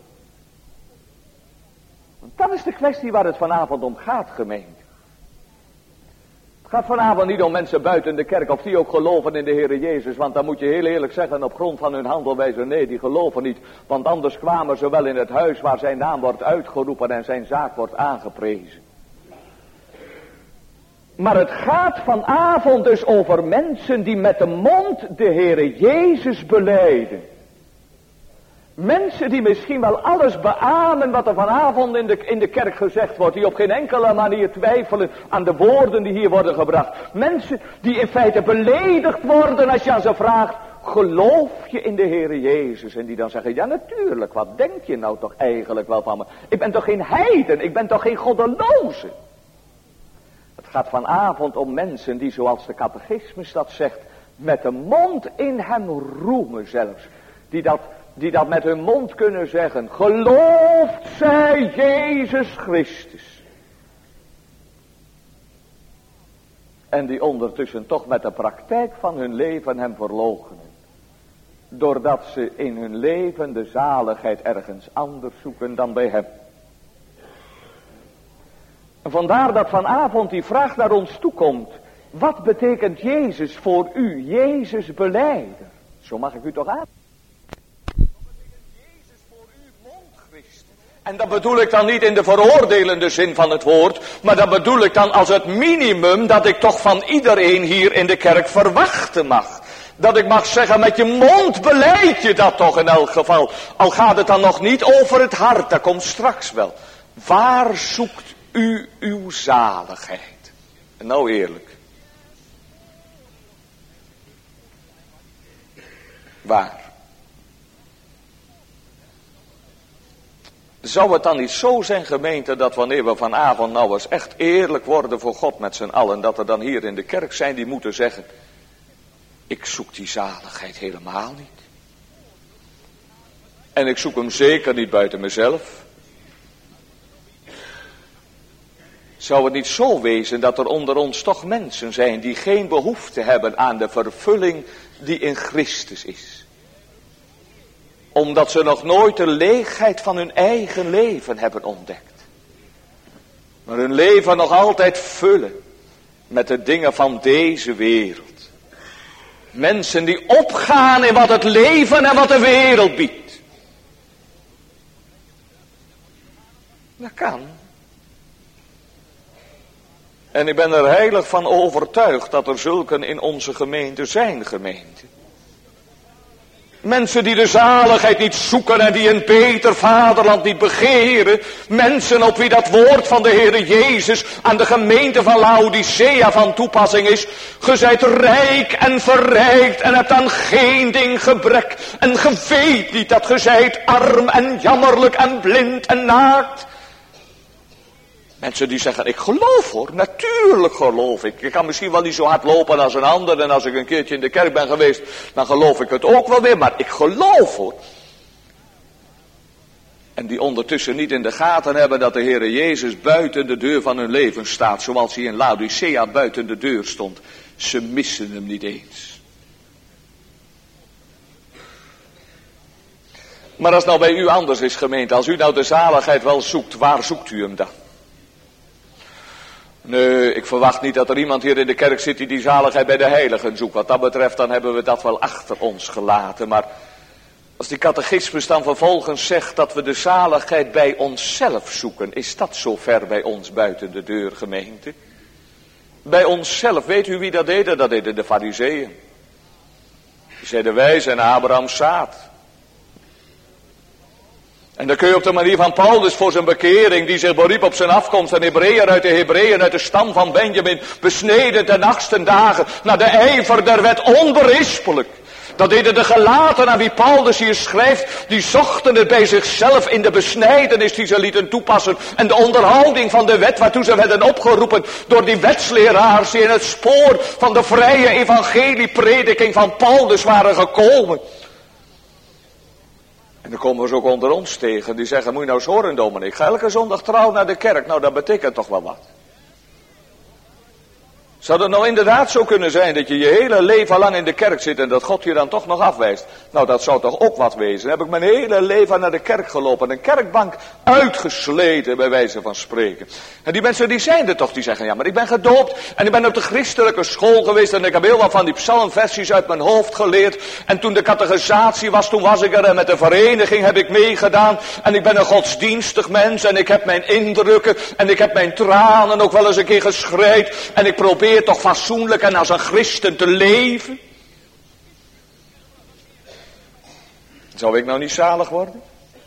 Want dat is de kwestie waar het vanavond om gaat, gemeente. Het gaat vanavond niet om mensen buiten de kerk of die ook geloven in de Heere Jezus. Want dan moet je heel eerlijk zeggen, op grond van hun handelwijze, nee, die geloven niet. Want anders kwamen ze wel in het huis waar zijn naam wordt uitgeroepen en zijn zaak wordt aangeprezen. Maar het gaat vanavond dus over mensen die met de mond de Heere Jezus belijden. Mensen die misschien wel alles beamen wat er vanavond in de kerk gezegd wordt. Die op geen enkele manier twijfelen aan de woorden die hier worden gebracht. Mensen die in feite beledigd worden als je aan ze vraagt. Geloof je in de Heere Jezus? En die dan zeggen, ja natuurlijk, wat denk je nou toch eigenlijk wel van me? Ik ben toch geen heiden, ik ben toch geen goddeloze? Het gaat vanavond om mensen die, zoals de catechismus dat zegt, met de mond in hem roemen zelfs. Die dat die dat met hun mond kunnen zeggen. Gelooft zij Jezus Christus. En die ondertussen toch met de praktijk van hun leven hem verloochenen. Doordat ze in hun leven de zaligheid ergens anders zoeken dan bij hem. En vandaar dat vanavond die vraag naar ons toekomt. Wat betekent Jezus voor u? Jezus belijder. Zo mag ik u toch aan. En dat bedoel ik dan niet in de veroordelende zin van het woord. Maar dat bedoel ik dan als het minimum dat ik toch van iedereen hier in de kerk verwachten mag. Dat ik mag zeggen, met je mond belijd je dat toch in elk geval. Al gaat het dan nog niet over het hart, dat komt straks wel. Waar zoekt u uw zaligheid? En nou eerlijk. Waar? Zou het dan niet zo zijn, gemeente, dat wanneer we vanavond nou eens echt eerlijk worden voor God met z'n allen, dat er dan hier in de kerk zijn die moeten zeggen, ik zoek die zaligheid helemaal niet. En ik zoek hem zeker niet buiten mezelf. Zou het niet zo wezen dat er onder ons toch mensen zijn die geen behoefte hebben aan de vervulling die in Christus is? Omdat ze nog nooit de leegheid van hun eigen leven hebben ontdekt. Maar hun leven nog altijd vullen met de dingen van deze wereld. Mensen die opgaan in wat het leven en wat de wereld biedt. Dat kan. En ik ben er heilig van overtuigd dat er zulken in onze gemeente zijn, gemeente. Mensen die de zaligheid niet zoeken en die een beter vaderland niet begeren. Mensen op wie dat woord van de Heere Jezus aan de gemeente van Laodicea van toepassing is. Ge zijt rijk en verrijkt en hebt aan geen ding gebrek. En ge weet niet dat ge zijt arm en jammerlijk en blind en naakt. Mensen die zeggen, ik geloof hoor, natuurlijk geloof ik. Ik kan misschien wel niet zo hard lopen als een ander. En als ik een keertje in de kerk ben geweest, dan geloof ik het ook wel weer. Maar ik geloof hoor. En die ondertussen niet in de gaten hebben dat de Heere Jezus buiten de deur van hun leven staat. Zoals hij in Laodicea buiten de deur stond. Ze missen hem niet eens. Maar als nou bij u anders is, gemeente, als u nou de zaligheid wel zoekt, waar zoekt u hem dan? Nee, ik verwacht niet dat er iemand hier in de kerk zit die zaligheid bij de heiligen zoekt. Wat dat betreft, dan hebben we dat wel achter ons gelaten. Maar als die catechismus dan vervolgens zegt dat we de zaligheid bij onszelf zoeken, is dat zo ver bij ons buiten de deur, gemeente? Bij onszelf, weet u wie dat deden? Dat deden de Farizeeën. Die zeiden, wij zijn Abrahams zaad. En dan kun je op de manier van Paulus voor zijn bekering, die zich beriep op zijn afkomst, een Hebreeër uit de Hebreeën, uit de stam van Benjamin, besneden ten 8e dagen, naar de ijver der wet onberispelijk. Dat deden de gelaten aan wie Paulus hier schrijft, die zochten het bij zichzelf in de besnijdenis die ze lieten toepassen. En de onderhouding van de wet waartoe ze werden opgeroepen door die wetsleraars die in het spoor van de vrije evangelieprediking van Paulus waren gekomen. En dan komen we ze ook onder ons tegen. Die zeggen, moet je nou eens horen, dominee. Ik ga elke zondag trouw naar de kerk. Nou, dat betekent toch wel wat. Zou het nou inderdaad zo kunnen zijn dat je je hele leven lang in de kerk zit en dat God je dan toch nog afwijst? Nou, dat zou toch ook wat wezen. Dan heb ik mijn hele leven naar de kerk gelopen. Een kerkbank uitgesleten, bij wijze van spreken. En die mensen die zijn er toch, die zeggen, ja, maar ik ben gedoopt en ik ben op de christelijke school geweest en ik heb heel wat van die psalmversies uit mijn hoofd geleerd. En toen de catechisatie was, toen was ik er en met de vereniging heb ik meegedaan. En ik ben een godsdienstig mens en ik heb mijn indrukken en ik heb mijn tranen ook wel eens een keer geschreid. En ik probeer toch fatsoenlijk en als een christen te leven. Zou ik nou niet zalig worden?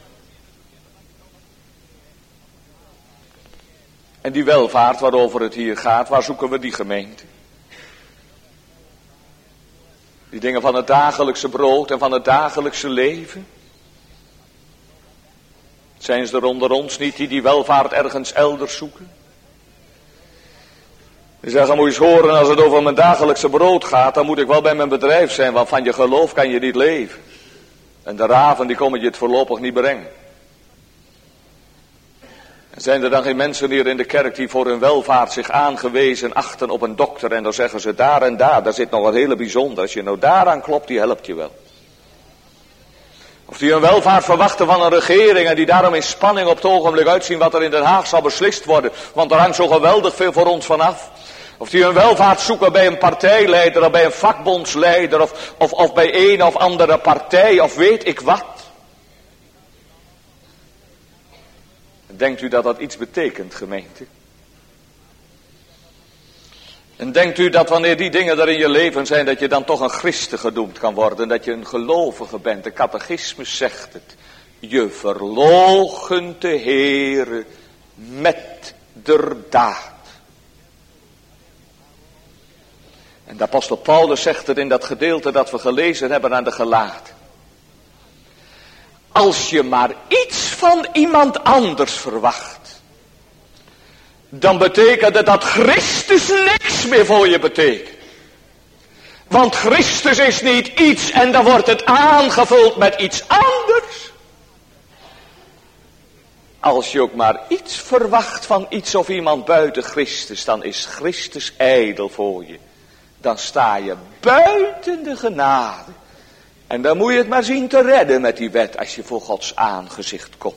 En die welvaart waarover het hier gaat, waar zoeken we die gemeente? Die dingen van het dagelijkse brood en van het dagelijkse leven. Zijn ze er onder ons niet die welvaart ergens elders zoeken? Die zeggen, moet je eens horen, als het over mijn dagelijkse brood gaat, dan moet ik wel bij mijn bedrijf zijn, want van je geloof kan je niet leven. En de raven die komen je het voorlopig niet brengen. En zijn er dan geen mensen hier in de kerk die voor hun welvaart zich aangewezen achten op een dokter. En dan zeggen ze daar en daar zit nog wat hele bijzonder. Als je nou daaraan klopt, die helpt je wel. Of die hun welvaart verwachten van een regering en die daarom in spanning op het ogenblik uitzien wat er in Den Haag zal beslist worden. Want er hangt zo geweldig veel voor ons vanaf. Of die hun welvaart zoeken bij een partijleider of bij een vakbondsleider of bij een of andere partij of weet ik wat. Denkt u dat dat iets betekent, gemeente? En denkt u dat wanneer die dingen er in je leven zijn, dat je dan toch een christen genoemd kan worden, dat je een gelovige bent? De catechismus zegt het. Je verloochent de Heere met der daad. En de apostel Paulus zegt het in dat gedeelte dat we gelezen hebben aan de Galaten. Als je maar iets van iemand anders verwacht, dan betekent het dat Christus niks meer voor je betekent. Want Christus is niet iets en dan wordt het aangevuld met iets anders. Als je ook maar iets verwacht van iets of iemand buiten Christus, dan is Christus ijdel voor je. Dan sta je buiten de genade. En dan moet je het maar zien te redden met die wet als je voor Gods aangezicht komt.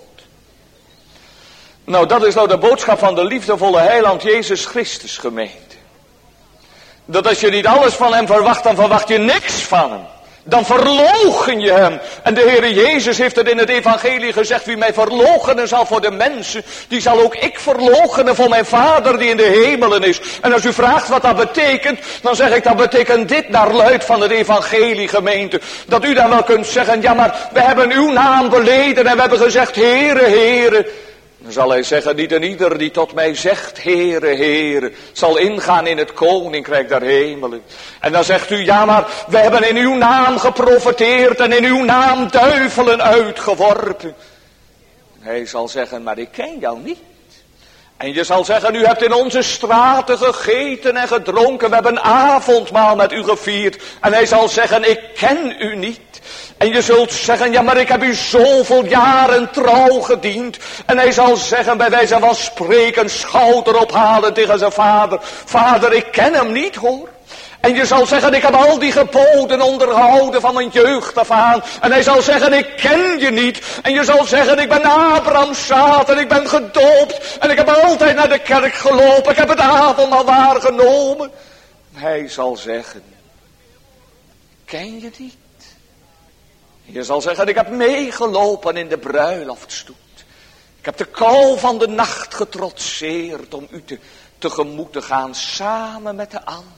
Nou, dat is nou de boodschap van de liefdevolle heiland Jezus Christus, gemeente. Dat als je niet alles van hem verwacht, dan verwacht je niks van hem. Dan verloochen je hem. En de Heere Jezus heeft het in het evangelie gezegd. Wie mij verloochenen zal voor de mensen, die zal ook ik verloochenen voor mijn Vader die in de hemelen is. En als u vraagt wat dat betekent, dan zeg ik dat betekent dit naar luid van het evangelie, gemeente. Dat u dan wel kunt zeggen, ja maar we hebben uw naam beleden en we hebben gezegd, Heere, Heere. Dan zal hij zeggen, niet en ieder die tot mij zegt, Heere, Heere, zal ingaan in het koninkrijk der hemelen. En dan zegt u, ja maar, we hebben in uw naam geprofeteerd en in uw naam duivelen uitgeworpen. Hij zal zeggen, maar ik ken jou niet. En je zal zeggen, u hebt in onze straten gegeten en gedronken, we hebben avondmaal met u gevierd. En hij zal zeggen, ik ken u niet. En je zult zeggen, ja maar ik heb u zoveel jaren trouw gediend. En hij zal zeggen, bij wijze van spreken, schouder ophalen tegen zijn vader. Vader, ik ken hem niet hoor. En je zal zeggen, ik heb al die geboden onderhouden van mijn jeugd af aan. En hij zal zeggen, ik ken je niet. En je zal zeggen, ik ben Abraham's zaad en ik ben gedoopt. En ik heb altijd naar de kerk gelopen. Ik heb het avondmaal waargenomen. Hij zal zeggen, ken je niet? Je zal zeggen, ik heb meegelopen in de bruiloftstoet. Ik heb de kou van de nacht getrotseerd om u tegemoet te gaan samen met de anderen.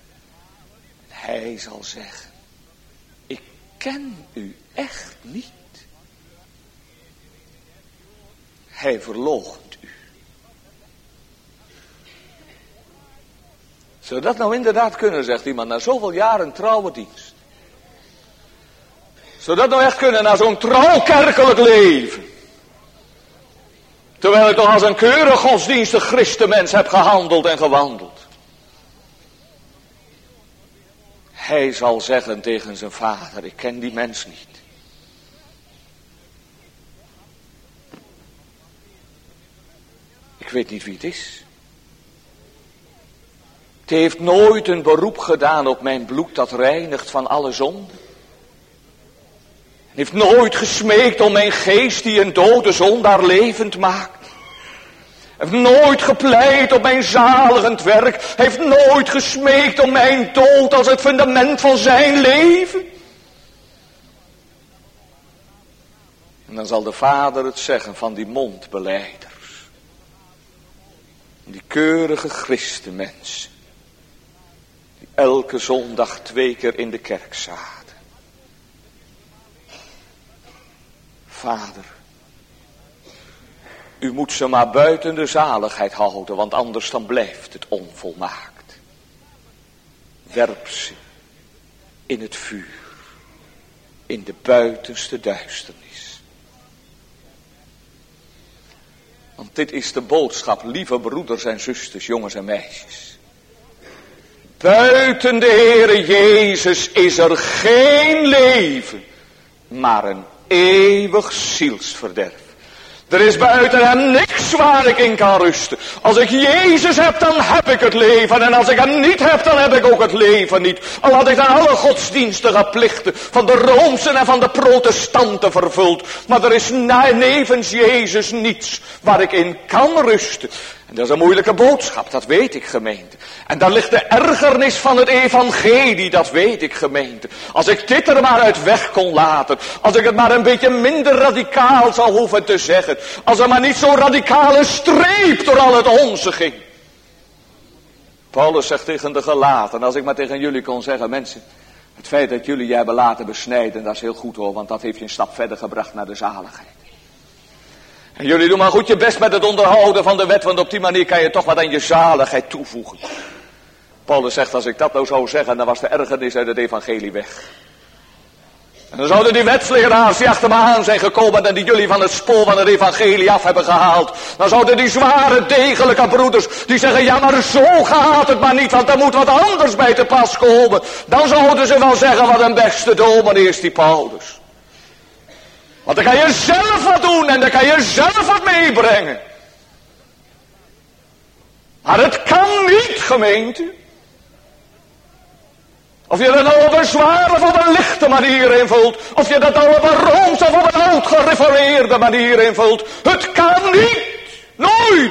Hij zal zeggen, ik ken u echt niet. Hij verloochent u. Zou dat nou inderdaad kunnen, zegt iemand, na zoveel jaren trouwe dienst? Zou dat nou echt kunnen, na zo'n trouw kerkelijk leven? Terwijl ik toch als een keurig godsdienstig christenmens heb gehandeld en gewandeld. Hij zal zeggen tegen zijn vader, ik ken die mens niet. Ik weet niet wie het is. Het heeft nooit een beroep gedaan op mijn bloed dat reinigt van alle zonde. Heeft nooit gesmeekt om mijn geest die een dode zondaar levend maakt. Heeft nooit gepleit op mijn zaligend werk. Heeft nooit gesmeekt om mijn dood als het fundament van zijn leven. En dan zal de Vader het zeggen van die mondbelijders. Die keurige christenmensen. Die elke zondag 2 keer in de kerk zaten. Vader, u moet ze maar buiten de zaligheid houden, want anders dan blijft het onvolmaakt. Werp ze in het vuur, in de buitenste duisternis. Want dit is de boodschap, lieve broeders en zusters, jongens en meisjes. Buiten de Heere Jezus is er geen leven. maar een eeuwig zielsverderf. Er is buiten hem niks waar ik in kan rusten. Als ik Jezus heb, dan heb ik het leven. En als ik hem niet heb, dan heb ik ook het leven niet. Al had ik dan alle godsdienstige plichten van de Roomsen en van de protestanten vervuld. Maar er is nevens Jezus niets waar ik in kan rusten. En dat is een moeilijke boodschap, dat weet ik, gemeente. En daar ligt de ergernis van het evangelie, dat weet ik, gemeente. Als ik dit er maar uit weg kon laten. Als ik het maar een beetje minder radicaal zou hoeven te zeggen. Als er maar niet zo'n radicale streep door al het onze ging. Paulus zegt tegen de Galaten, als ik maar tegen jullie kon zeggen, mensen, het feit dat jullie je hebben laten besnijden, dat is heel goed hoor, want dat heeft je een stap verder gebracht naar de zaligheid. En jullie doen maar goed je best met het onderhouden van de wet, want op die manier kan je toch wat aan je zaligheid toevoegen. Paulus zegt, als ik dat nou zou zeggen, dan was de ergernis uit het evangelie weg. En dan zouden die wetsleraars die achter me aan zijn gekomen en die jullie van het spoor van het evangelie af hebben gehaald. Dan zouden die zware, degelijke broeders die zeggen, ja maar zo gaat het maar niet, want er moet wat anders bij te pas komen. Dan zouden ze wel zeggen, wat een beste dominee is die Paulus. Want dan kan je zelf wat doen en dan kan je zelf wat meebrengen. Maar het kan niet, gemeente. Of je dat nou op een zware of op een lichte manier invult. Of je dat nou op een rooms of op een oud gereformeerde manier invult. Het kan niet. Nooit.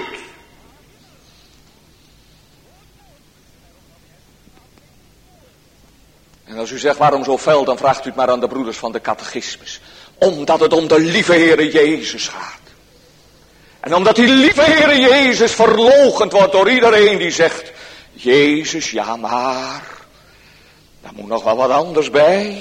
En als u zegt waarom zo fel, dan vraagt u het maar aan de broeders van de catechismus. Omdat het om de lieve Heere Jezus gaat. En omdat die lieve Heere Jezus verloochend wordt door iedereen die zegt, Jezus, ja maar, daar moet nog wel wat anders bij.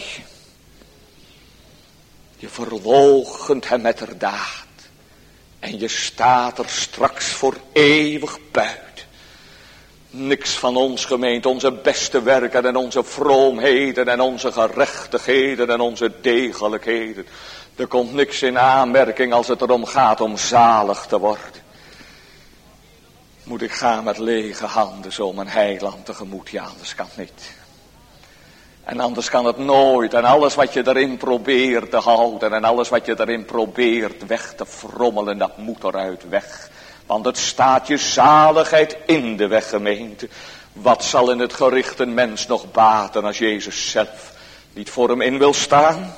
Je verloochent hem met de daad. En je staat er straks voor eeuwig buiten. Niks van ons, gemeente, onze beste werken en onze vroomheden en onze gerechtigheden en onze degelijkheden. Er komt niks in aanmerking als het erom gaat om zalig te worden. Moet ik gaan met lege handen zo mijn heiland tegemoet? Ja, anders kan het niet. En anders kan het nooit. En alles wat je erin probeert te houden en alles wat je erin probeert weg te frommelen, dat moet eruit weg. Want het staat je zaligheid in de weg, gemeente. Wat zal in het gericht een mens nog baten als Jezus zelf niet voor hem in wil staan?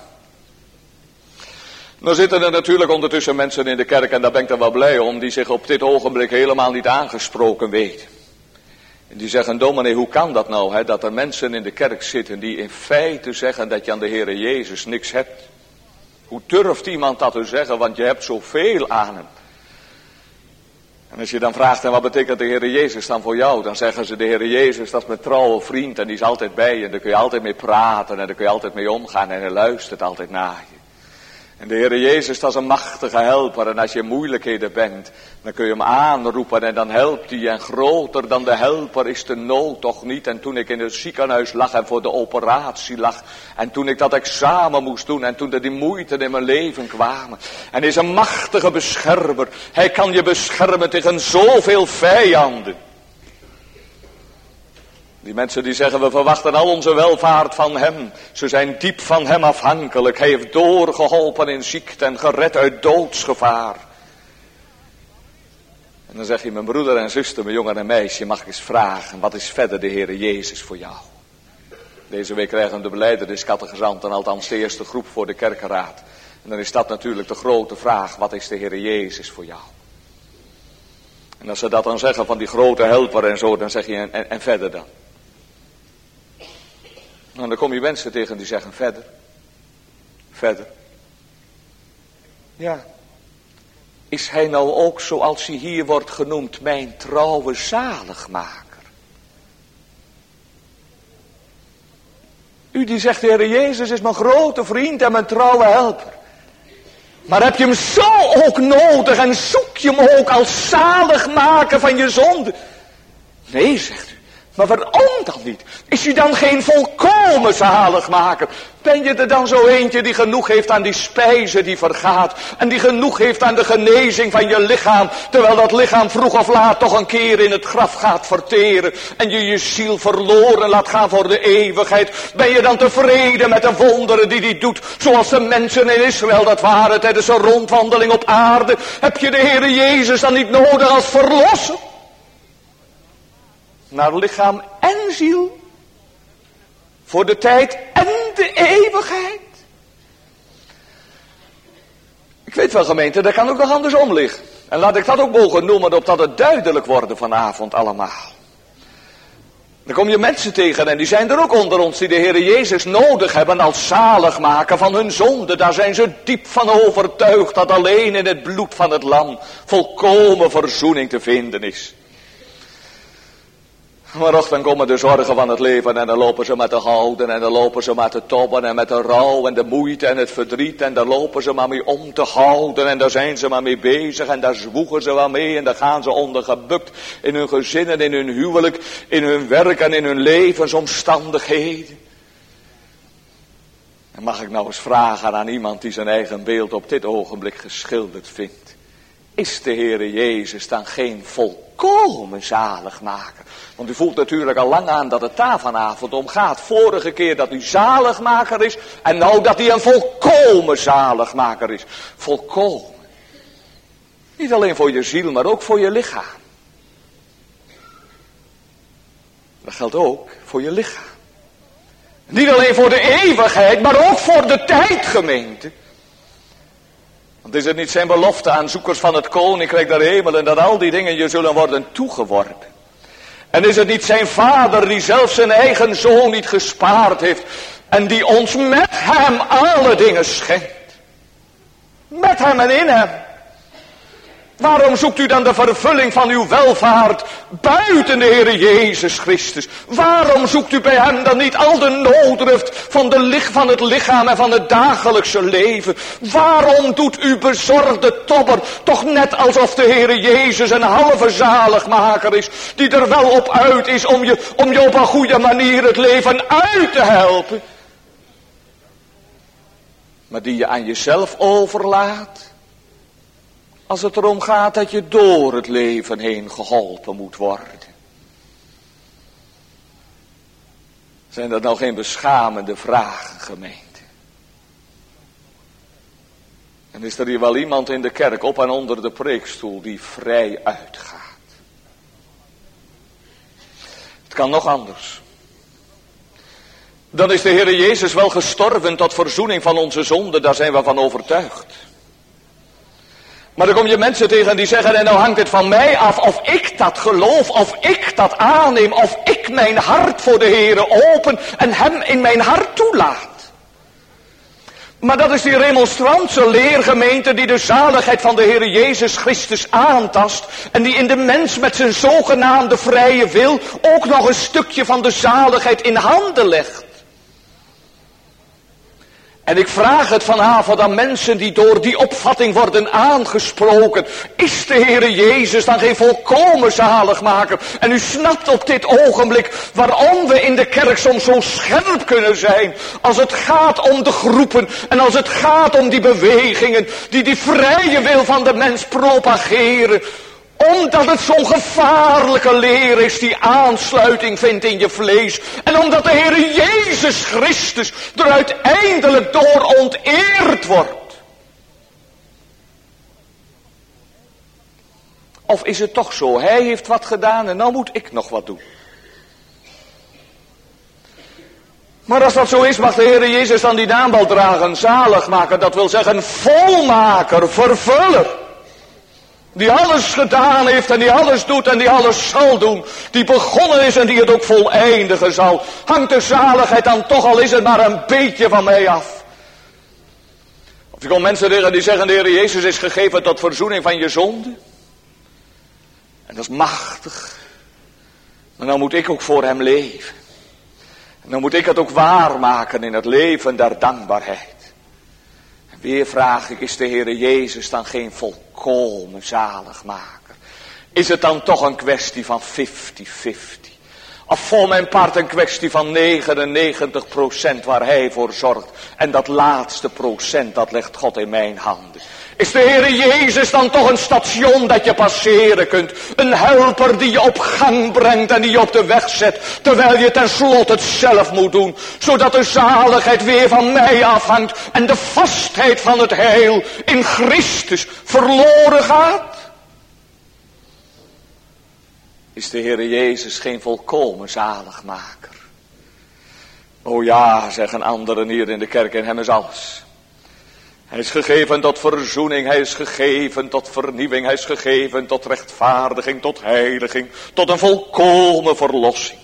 Dan zitten er natuurlijk ondertussen mensen in de kerk, en daar ben ik dan wel blij om, die zich op dit ogenblik helemaal niet aangesproken weten. En die zeggen, dominee, hoe kan dat nou, hè, dat er mensen in de kerk zitten die in feite zeggen dat je aan de Heere Jezus niks hebt. Hoe durft iemand dat te zeggen, want je hebt zoveel aan hem. En als je dan vraagt, en wat betekent de Heere Jezus dan voor jou? Dan zeggen ze, de Heere Jezus, dat is mijn trouwe vriend en die is altijd bij je. En daar kun je altijd mee praten en daar kun je altijd mee omgaan en hij luistert altijd naar je. En de Heere Jezus, dat is een machtige helper. En als je in moeilijkheden bent, dan kun je hem aanroepen en dan helpt hij. En groter dan de helper is de nood toch niet. En toen ik in het ziekenhuis lag en voor de operatie lag. En toen ik dat examen moest doen. En toen er die moeite in mijn leven kwamen. En hij is een machtige beschermer. Hij kan je beschermen tegen zoveel vijanden. Die mensen die zeggen, we verwachten al onze welvaart van hem. Ze zijn diep van hem afhankelijk. Hij heeft doorgeholpen in ziekte en gered uit doodsgevaar. En dan zeg je, mijn broeder en zuster, mijn jongen en meisje, mag ik eens vragen, wat is verder de Heere Jezus voor jou? Deze week krijgen de belijdenis catechizanten, althans de eerste groep voor de kerkenraad. En dan is dat natuurlijk de grote vraag, wat is de Heere Jezus voor jou? En als ze dat dan zeggen van die grote helper en zo, dan zeg je, en verder dan? En dan kom je mensen tegen die zeggen, verder. Verder. Ja. Is hij nou ook, zoals hij hier wordt genoemd, mijn trouwe zaligmaker? U die zegt, de Heere Jezus is mijn grote vriend en mijn trouwe helper. Maar heb je hem zo ook nodig en zoek je hem ook als zaligmaker van je zonde? Nee, zegt u. Maar waarom dan niet? Is u dan geen volkomen zaligmaker? Ben je er dan zo eentje die genoeg heeft aan die spijze die vergaat? En die genoeg heeft aan de genezing van je lichaam? Terwijl dat lichaam vroeg of laat toch een keer in het graf gaat verteren. En je je ziel verloren laat gaan voor de eeuwigheid. Ben je dan tevreden met de wonderen die hij doet? Zoals de mensen in Israël dat waren tijdens een rondwandeling op aarde. Heb je de Heere Jezus dan niet nodig als verlosser? Naar lichaam en ziel. Voor de tijd en de eeuwigheid. Ik weet wel gemeente, dat kan ook nog andersom liggen. En laat ik dat ook mogen noemen, opdat het duidelijk wordt vanavond allemaal. Dan kom je mensen tegen en die zijn er ook onder ons die de Heere Jezus nodig hebben als zaligmaker van hun zonde. Daar zijn ze diep van overtuigd dat alleen in het bloed van het lam volkomen verzoening te vinden is. Maar och, dan komen de zorgen van het leven en dan lopen ze met de houden en dan lopen ze met de tobben en met de rouw en de moeite en het verdriet en daar lopen ze maar mee om te houden en daar zijn ze maar mee bezig en daar zwoegen ze wel mee en daar gaan ze onder gebukt in hun gezinnen, in hun huwelijk, in hun werk en in hun levensomstandigheden. En mag ik nou eens vragen aan iemand die zijn eigen beeld op dit ogenblik geschilderd vindt. Is de Heere Jezus dan geen volkomen zaligmaker? Want u voelt natuurlijk al lang aan dat het daar vanavond om gaat. Vorige keer dat u zaligmaker is. En nou dat hij een volkomen zaligmaker is. Volkomen. Niet alleen voor je ziel, maar ook voor je lichaam. Dat geldt ook voor je lichaam. Niet alleen voor de eeuwigheid, maar ook voor de tijd, gemeente. Want is het niet zijn belofte aan zoekers van het koninkrijk der hemelen dat al die dingen je zullen worden toegeworpen? En is het niet zijn vader die zelfs zijn eigen zoon niet gespaard heeft en die ons met hem alle dingen schenkt? Met hem en in hem. Waarom zoekt u dan de vervulling van uw welvaart buiten de Heere Jezus Christus? Waarom zoekt u bij hem dan niet al de nooddruft van het lichaam en van het dagelijkse leven? Waarom doet uw bezorgde tobber toch net alsof de Heere Jezus een halve zaligmaker is, die er wel op uit is om je op een goede manier het leven uit te helpen? Maar die je aan jezelf overlaat? Als het erom gaat dat je door het leven heen geholpen moet worden. Zijn dat nou geen beschamende vragen, gemeente? En is er hier wel iemand in de kerk op en onder de preekstoel die vrij uitgaat? Het kan nog anders. Dan is de Heere Jezus wel gestorven tot verzoening van onze zonde, daar zijn we van overtuigd. Maar dan kom je mensen tegen die zeggen, en nou hangt het van mij af of ik dat geloof, of ik dat aanneem, of ik mijn hart voor de Heere open en hem in mijn hart toelaat. Maar dat is die remonstrantse leergemeente die de zaligheid van de Heere Jezus Christus aantast en die in de mens met zijn zogenaamde vrije wil ook nog een stukje van de zaligheid in handen legt. En ik vraag het vanavond aan mensen die door die opvatting worden aangesproken. Is de Heere Jezus dan geen volkomen zaligmaker? En u snapt op dit ogenblik waarom we in de kerk soms zo scherp kunnen zijn. Als het gaat om de groepen en als het gaat om die bewegingen die die vrije wil van de mens propageren. Omdat het zo'n gevaarlijke leer is die aansluiting vindt in je vlees. En omdat de Heere Jezus Christus er uiteindelijk door onteerd wordt. Of is het toch zo, hij heeft wat gedaan en nou moet ik nog wat doen. Maar als dat zo is, mag de Heere Jezus dan die naam wel dragen, zaligmaker, dat wil zeggen volmaker, vervuller. Die alles gedaan heeft en die alles doet en die alles zal doen. Die begonnen is en die het ook voleindigen zal. Hangt de zaligheid dan toch, al is het maar een beetje van mij af. Of je komt mensen tegen die zeggen, de Heer Jezus is gegeven tot verzoening van je zonde. En dat is machtig. Maar nou moet ik ook voor hem leven. En dan moet ik het ook waarmaken in het leven der dankbaarheid. Weer vraag ik, is de Heere Jezus dan geen volkomen zaligmaker? Is het dan toch een kwestie van 50-50? Of voor mijn part een kwestie van 99% waar hij voor zorgt. En dat laatste procent, dat legt God in mijn handen. Is de Heere Jezus dan toch een station dat je passeren kunt? Een helper die je op gang brengt en die je op de weg zet. Terwijl je tenslotte het zelf moet doen. Zodat de zaligheid weer van mij afhangt. En de vastheid van het heil in Christus verloren gaat. Is de Heere Jezus geen volkomen zaligmaker? O ja, zeggen anderen hier in de kerk, in hem is alles. Hij is gegeven tot verzoening, hij is gegeven tot vernieuwing, hij is gegeven tot rechtvaardiging, tot heiliging, tot een volkomen verlossing.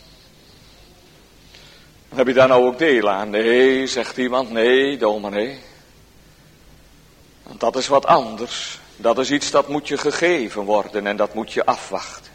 Heb je daar nou ook deel aan? Nee, zegt iemand, nee, dominee. Want dat is wat anders. Dat is iets dat moet je gegeven worden en dat moet je afwachten.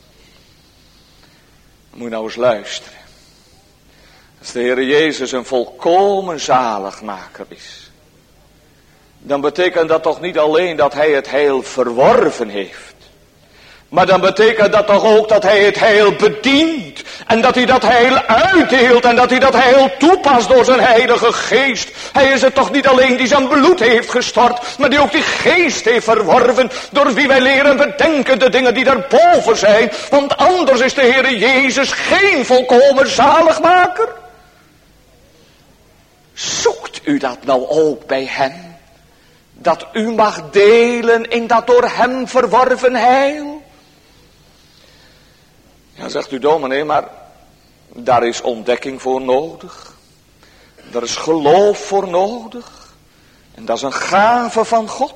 Moet je nou eens luisteren. Als de Heere Jezus een volkomen zaligmaker is, dan betekent dat toch niet alleen dat hij het heil verworven heeft. Maar dan betekent dat toch ook dat hij het heil bedient. En dat hij dat heil uitdeelt en dat hij dat heil toepast door zijn heilige geest. Hij is het toch niet alleen die zijn bloed heeft gestort, maar die ook die geest heeft verworven. Door wie wij leren bedenken de dingen die daarboven zijn. Want anders is de Heere Jezus geen volkomen zaligmaker. Zoekt u dat nou ook bij hem? Dat u mag delen in dat door hem verworven heil? Ja, zegt u dominee, maar daar is ontdekking voor nodig. Daar is geloof voor nodig. En dat is een gave van God.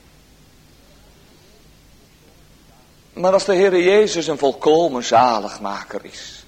Maar als de Heere Jezus een volkomen zaligmaker is,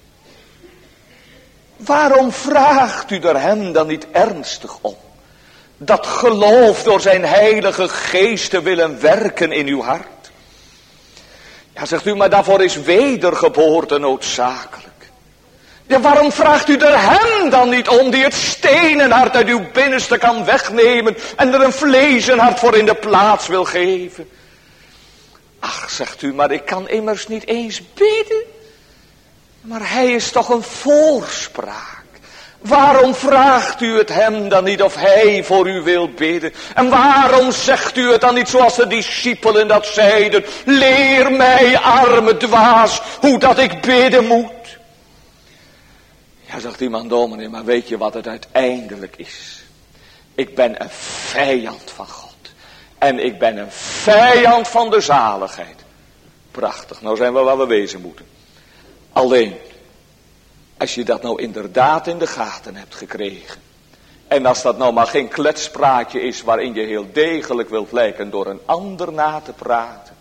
waarom vraagt u er hem dan niet ernstig om? Dat geloof door zijn heilige geest te willen werken in uw hart. Ja, zegt u, maar daarvoor is wedergeboorte noodzakelijk. Ja, waarom vraagt u er hem dan niet om die het stenen hart uit uw binnenste kan wegnemen en er een vlezen hart voor in de plaats wil geven? Ach, zegt u, maar ik kan immers niet eens bidden. Maar hij is toch een voorspraak. Waarom vraagt u het hem dan niet of hij voor u wil bidden? En waarom zegt u het dan niet zoals de discipelen dat zeiden? Leer mij, arme dwaas, hoe dat ik bidden moet. Ja, zegt iemand, dominee, maar weet je wat het uiteindelijk is? Ik ben een vijand van God. En ik ben een vijand van de zaligheid. Prachtig, nou zijn we waar we wezen moeten. Alleen, als je dat nou inderdaad in de gaten hebt gekregen. En als dat nou maar geen kletspraatje is waarin je heel degelijk wilt lijken door een ander na te praten.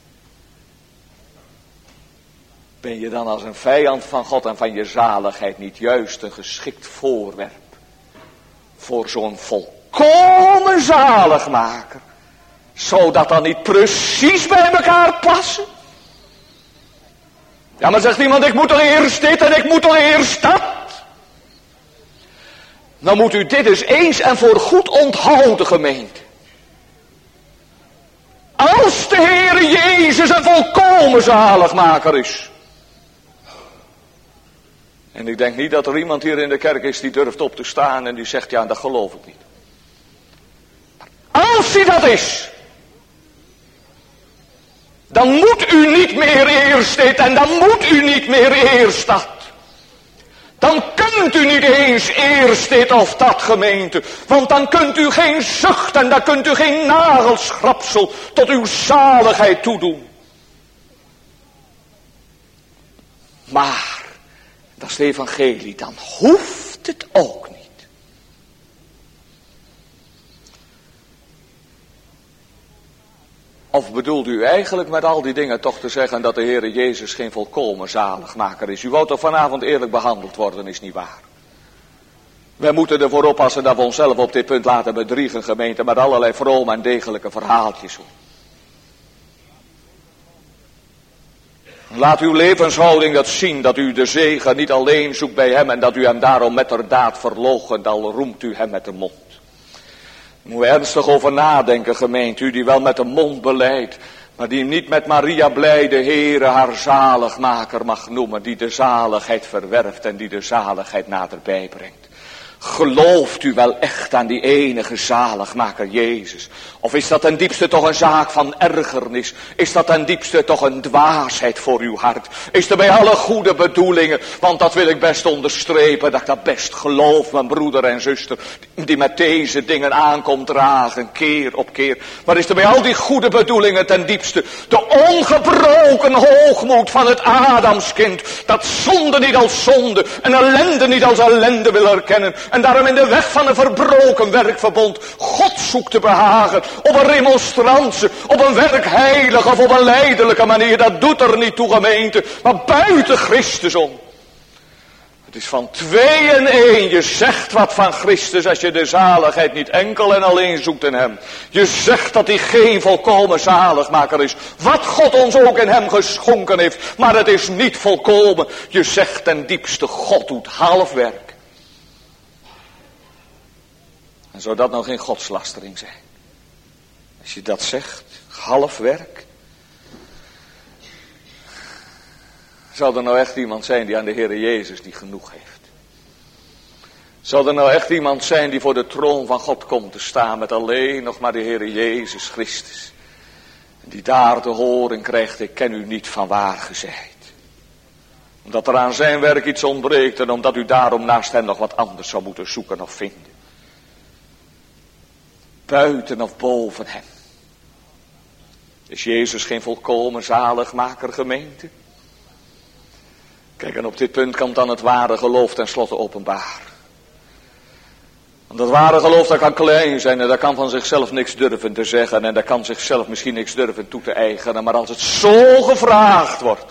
Ben je dan als een vijand van God en van je zaligheid niet juist een geschikt voorwerp. Voor zo'n volkomen zaligmaker. Zou dat dan niet precies bij elkaar passen? Ja, maar zegt iemand, ik moet toch eerst dit en ik moet toch eerst dat? Dan moet u dit dus eens en voor goed onthouden, gemeente. Als de Heere Jezus een volkomen zaligmaker is. En ik denk niet dat er iemand hier in de kerk is die durft op te staan en die zegt, ja, dat geloof ik niet. Als hij dat is, dan moet u niet meer eerst dit en dan moet u niet meer eerst dat. Dan kunt u niet eens eerst dit of dat, gemeente. Want dan kunt u geen zucht en dan kunt u geen nagelschrapsel tot uw zaligheid toedoen. Maar, dat is het evangelie, dan hoeft het ook niet. Of bedoelt u eigenlijk met al die dingen toch te zeggen dat de Heere Jezus geen volkomen zaligmaker is? U wou toch vanavond eerlijk behandeld worden, is niet waar. Wij moeten ervoor oppassen dat we onszelf op dit punt laten bedriegen, gemeente, met allerlei vrome en degelijke verhaaltjes. Laat uw levenshouding dat zien, dat u de zegen niet alleen zoekt bij hem en dat u hem daarom met de daad verloochent, al roemt u hem met de mond. Moet ernstig over nadenken, gemeente, u die wel met de mond beleidt, Maar die niet met Maria blij de Heere haar zaligmaker mag noemen. Die de zaligheid verwerft en die de zaligheid naderbij brengt. Gelooft u wel echt aan die enige zaligmaker Jezus? Of is dat ten diepste toch een zaak van ergernis? Is dat ten diepste toch een dwaasheid voor uw hart? Is er bij alle goede bedoelingen, want dat wil ik best onderstrepen, dat ik dat best geloof, mijn broeder en zuster, die met deze dingen aankomt dragen, keer op keer. Maar is er bij al die goede bedoelingen ten diepste de ongebroken hoogmoed van het Adamskind, dat zonde niet als zonde en ellende niet als ellende wil erkennen. En daarom in de weg van een verbroken werkverbond God zoekt te behagen. Op een remonstrantie, op een werkheilige of op een lijdelijke manier. Dat doet er niet toe, gemeente. Maar buiten Christus om. Het is van 2 in 1. Je zegt wat van Christus als je de zaligheid niet enkel en alleen zoekt in hem. Je zegt dat hij geen volkomen zaligmaker is. Wat God ons ook in hem geschonken heeft. Maar het is niet volkomen. Je zegt ten diepste, God doet half werk. En zou dat nou geen godslastering zijn? Als je dat zegt, half werk. Zou er nou echt iemand zijn die aan de Heere Jezus niet genoeg heeft? Zou er nou echt iemand zijn die voor de troon van God komt te staan met alleen nog maar de Heere Jezus Christus? En die daar te horen krijgt, ik ken u niet van waar gezegd. Omdat er aan zijn werk iets ontbreekt en omdat u daarom naast hem nog wat anders zou moeten zoeken of vinden. Buiten of boven hem. Is Jezus geen volkomen zaligmaker, gemeente? Kijk, en op dit punt komt dan het ware geloof tenslotte openbaar. Want het ware geloof, dat kan klein zijn en dat kan van zichzelf niks durven te zeggen. En dat kan zichzelf misschien niks durven toe te eigenen. Maar als het zo gevraagd wordt,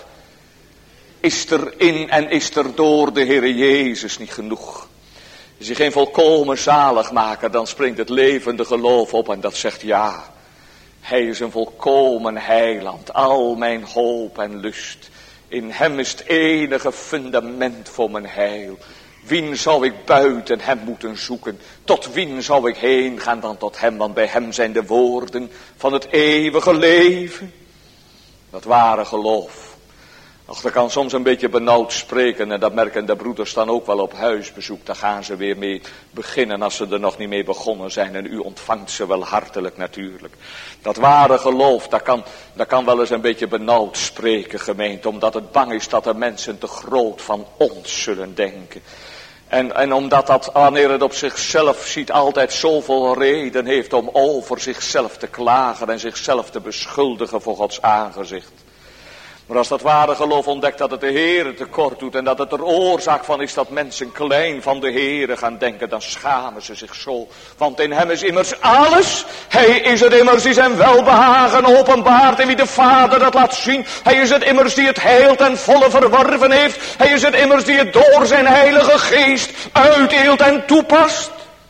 is er in en is er door de Heere Jezus niet genoeg. Is hij geen volkomen zaligmaker, dan springt het levende geloof op en dat zegt ja. Hij is een volkomen heiland, al mijn hoop en lust. In hem is het enige fundament voor mijn heil. Wien zou ik buiten hem moeten zoeken? Tot wien zou ik heen gaan dan tot hem? Want bij hem zijn de woorden van het eeuwige leven. Dat ware geloof. Ach, dat kan soms een beetje benauwd spreken en dat merken de broeders dan ook wel op huisbezoek. Daar gaan ze weer mee beginnen als ze er nog niet mee begonnen zijn. En u ontvangt ze wel hartelijk natuurlijk. Dat ware geloof, dat kan wel eens een beetje benauwd spreken, gemeente. Omdat het bang is dat de mensen te groot van ons zullen denken. En omdat dat, wanneer het op zichzelf ziet, altijd zoveel reden heeft om over zichzelf te klagen en zichzelf te beschuldigen voor Gods aangezicht. Maar als dat ware geloof ontdekt dat het de Heere tekort doet en dat het er oorzaak van is dat mensen klein van de Heere gaan denken, dan schamen ze zich zo. Want in hem is immers alles. Hij is het immers die zijn welbehagen openbaart en wie de Vader dat laat zien. Hij is het immers die het heil ten volle verworven heeft. Hij is het immers die het door zijn heilige geest uitdeelt en toepast.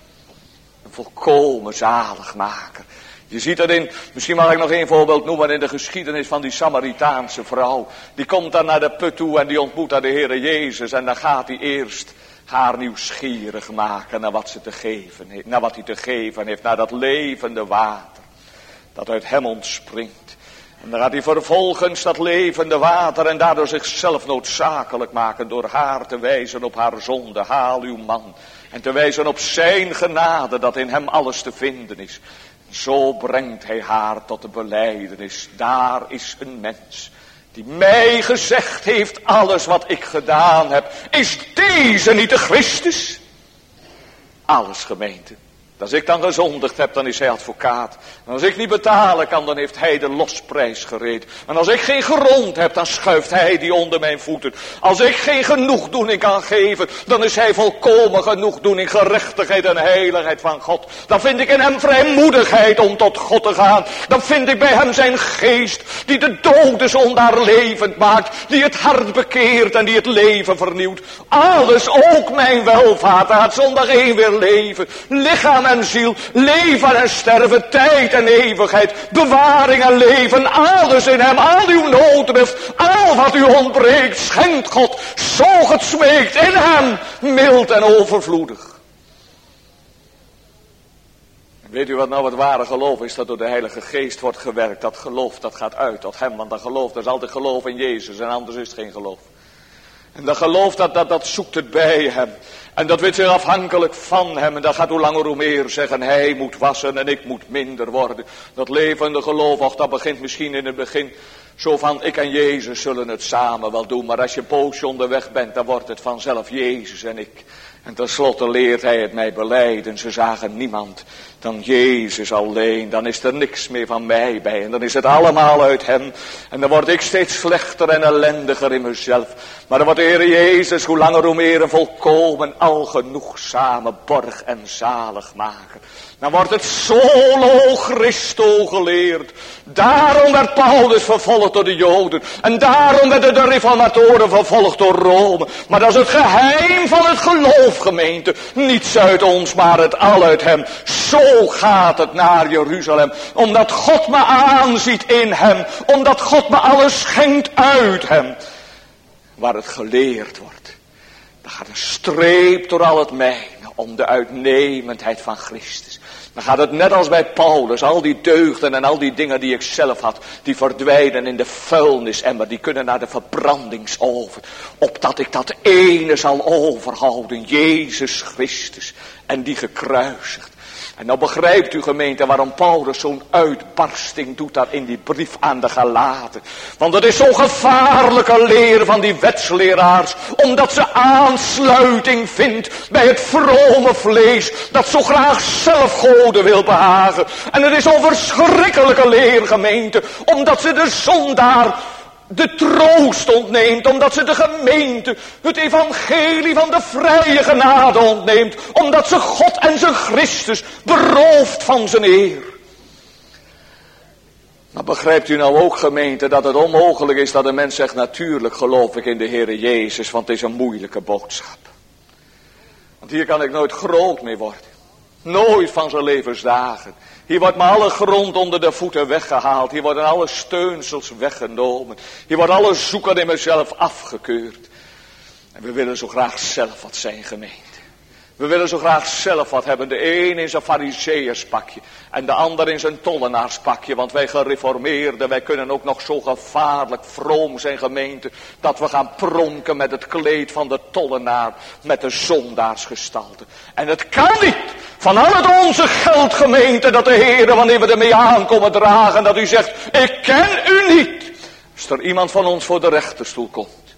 Een volkomen zaligmaker. Je ziet het in, misschien mag ik nog één voorbeeld noemen in de geschiedenis van die Samaritaanse vrouw. Die komt dan naar de put toe en die ontmoet daar de Heere Jezus. En dan gaat hij eerst haar nieuwsgierig maken naar wat ze te geven heeft. Naar wat hij te geven heeft, naar dat levende water. Dat uit hem ontspringt. En dan gaat hij vervolgens dat levende water en daardoor zichzelf noodzakelijk maken. Door haar te wijzen op haar zonde, haal uw man. En te wijzen op zijn genade, dat in hem alles te vinden is. Zo brengt hij haar tot de belijdenis. Daar is een mens die mij gezegd heeft, alles wat ik gedaan heb. Is deze niet de Christus? Alles, gemeente. Als ik dan gezondigd heb, dan is hij advocaat. En als ik niet betalen kan, dan heeft hij de losprijs gereed. En als ik geen grond heb, dan schuift hij die onder mijn voeten. Als ik geen genoegdoening kan geven, dan is hij volkomen genoegdoening, gerechtigheid en heiligheid van God. Dan vind ik in hem vrijmoedigheid om tot God te gaan. Dan vind ik bij hem zijn geest, die de dode zondaar levend maakt. Die het hart bekeert en die het leven vernieuwt. Alles, ook mijn welvaart, gaat zondag 1 weer leven. Lichaam en ziel, leven en sterven, tijd en eeuwigheid, bewaring en leven, alles in hem, al uw nooddrift, al wat u ontbreekt, schenkt God, zo het smeekt in hem, mild en overvloedig. Weet u wat nou het ware geloof is? Dat door de Heilige Geest wordt gewerkt. Dat geloof, dat gaat uit tot hem. Want dat geloof, dat is altijd geloof in Jezus. En anders is het geen geloof. En dat geloof, dat zoekt het bij hem. En dat wordt zich afhankelijk van hem. En dat gaat hoe langer hoe meer zeggen. Hij moet wassen en ik moet minder worden. Dat levende geloof, och, dat begint misschien in het begin. Zo van, ik en Jezus zullen het samen wel doen. Maar als je een poosje onderweg bent, dan wordt het vanzelf Jezus en ik. En tenslotte leert hij het mij belijden. Ze zagen niemand dan Jezus alleen. Dan is er niks meer van mij bij. En dan is het allemaal uit hem. En dan word ik steeds slechter en ellendiger in mezelf. Maar dan wordt de Heer Jezus hoe langer hoe meer een volkomen algenoegzame borg en zaligmaker. Dan wordt het solo Christo geleerd. Daarom werd Paulus vervolgd door de Joden. En daarom werden de reformatoren vervolgd door Rome. Maar dat is het geheim van het geloof, gemeente. Niets uit ons, maar het al uit hem. Zo gaat het naar Jeruzalem. Omdat God me aanziet in hem. Omdat God me alles schenkt uit hem. Waar het geleerd wordt. Dan gaat een streep door al het mijne. Om de uitnemendheid van Christus. Dan gaat het net als bij Paulus. Al die deugden en al die dingen die ik zelf had. Die verdwijnen in de vuilnisemmer. Die kunnen naar de verbrandingsoven. Opdat ik dat ene zal overhouden. Jezus Christus. En die gekruisigd. En nou begrijpt u, gemeente, waarom Paulus zo'n uitbarsting doet daar in die brief aan de Galaten. Want het is zo'n gevaarlijke leer van die wetsleraars. Omdat ze aansluiting vindt bij het vrome vlees. Dat zo graag zelf goden wil behagen. En het is zo'n verschrikkelijke leer, gemeente. Omdat ze de zondaar de troost ontneemt, omdat ze de gemeente het evangelie van de vrije genade ontneemt, omdat ze God en zijn Christus berooft van zijn eer. Maar begrijpt u nou ook, gemeente, dat het onmogelijk is dat een mens zegt, natuurlijk geloof ik in de Heere Jezus, want het is een moeilijke boodschap. Want hier kan ik nooit groot mee worden. Nooit van zijn levensdagen. Hier wordt me alle grond onder de voeten weggehaald. Hier worden alle steunsels weggenomen. Hier wordt alle zoeken in mezelf afgekeurd. En we willen zo graag zelf wat zijn, gemeente. We willen zo graag zelf wat hebben. De een in zijn farizeeërspakje. En de ander in zijn tollenaarspakje. Want wij gereformeerden, wij kunnen ook nog zo gevaarlijk vroom zijn, gemeente. Dat we gaan pronken met het kleed van de tollenaar. Met de zondaarsgestalte. En het kan niet. Van al het onze geld, gemeente, dat de Heer, wanneer we ermee aankomen dragen, dat u zegt, ik ken u niet. Als er iemand van ons voor de rechterstoel komt.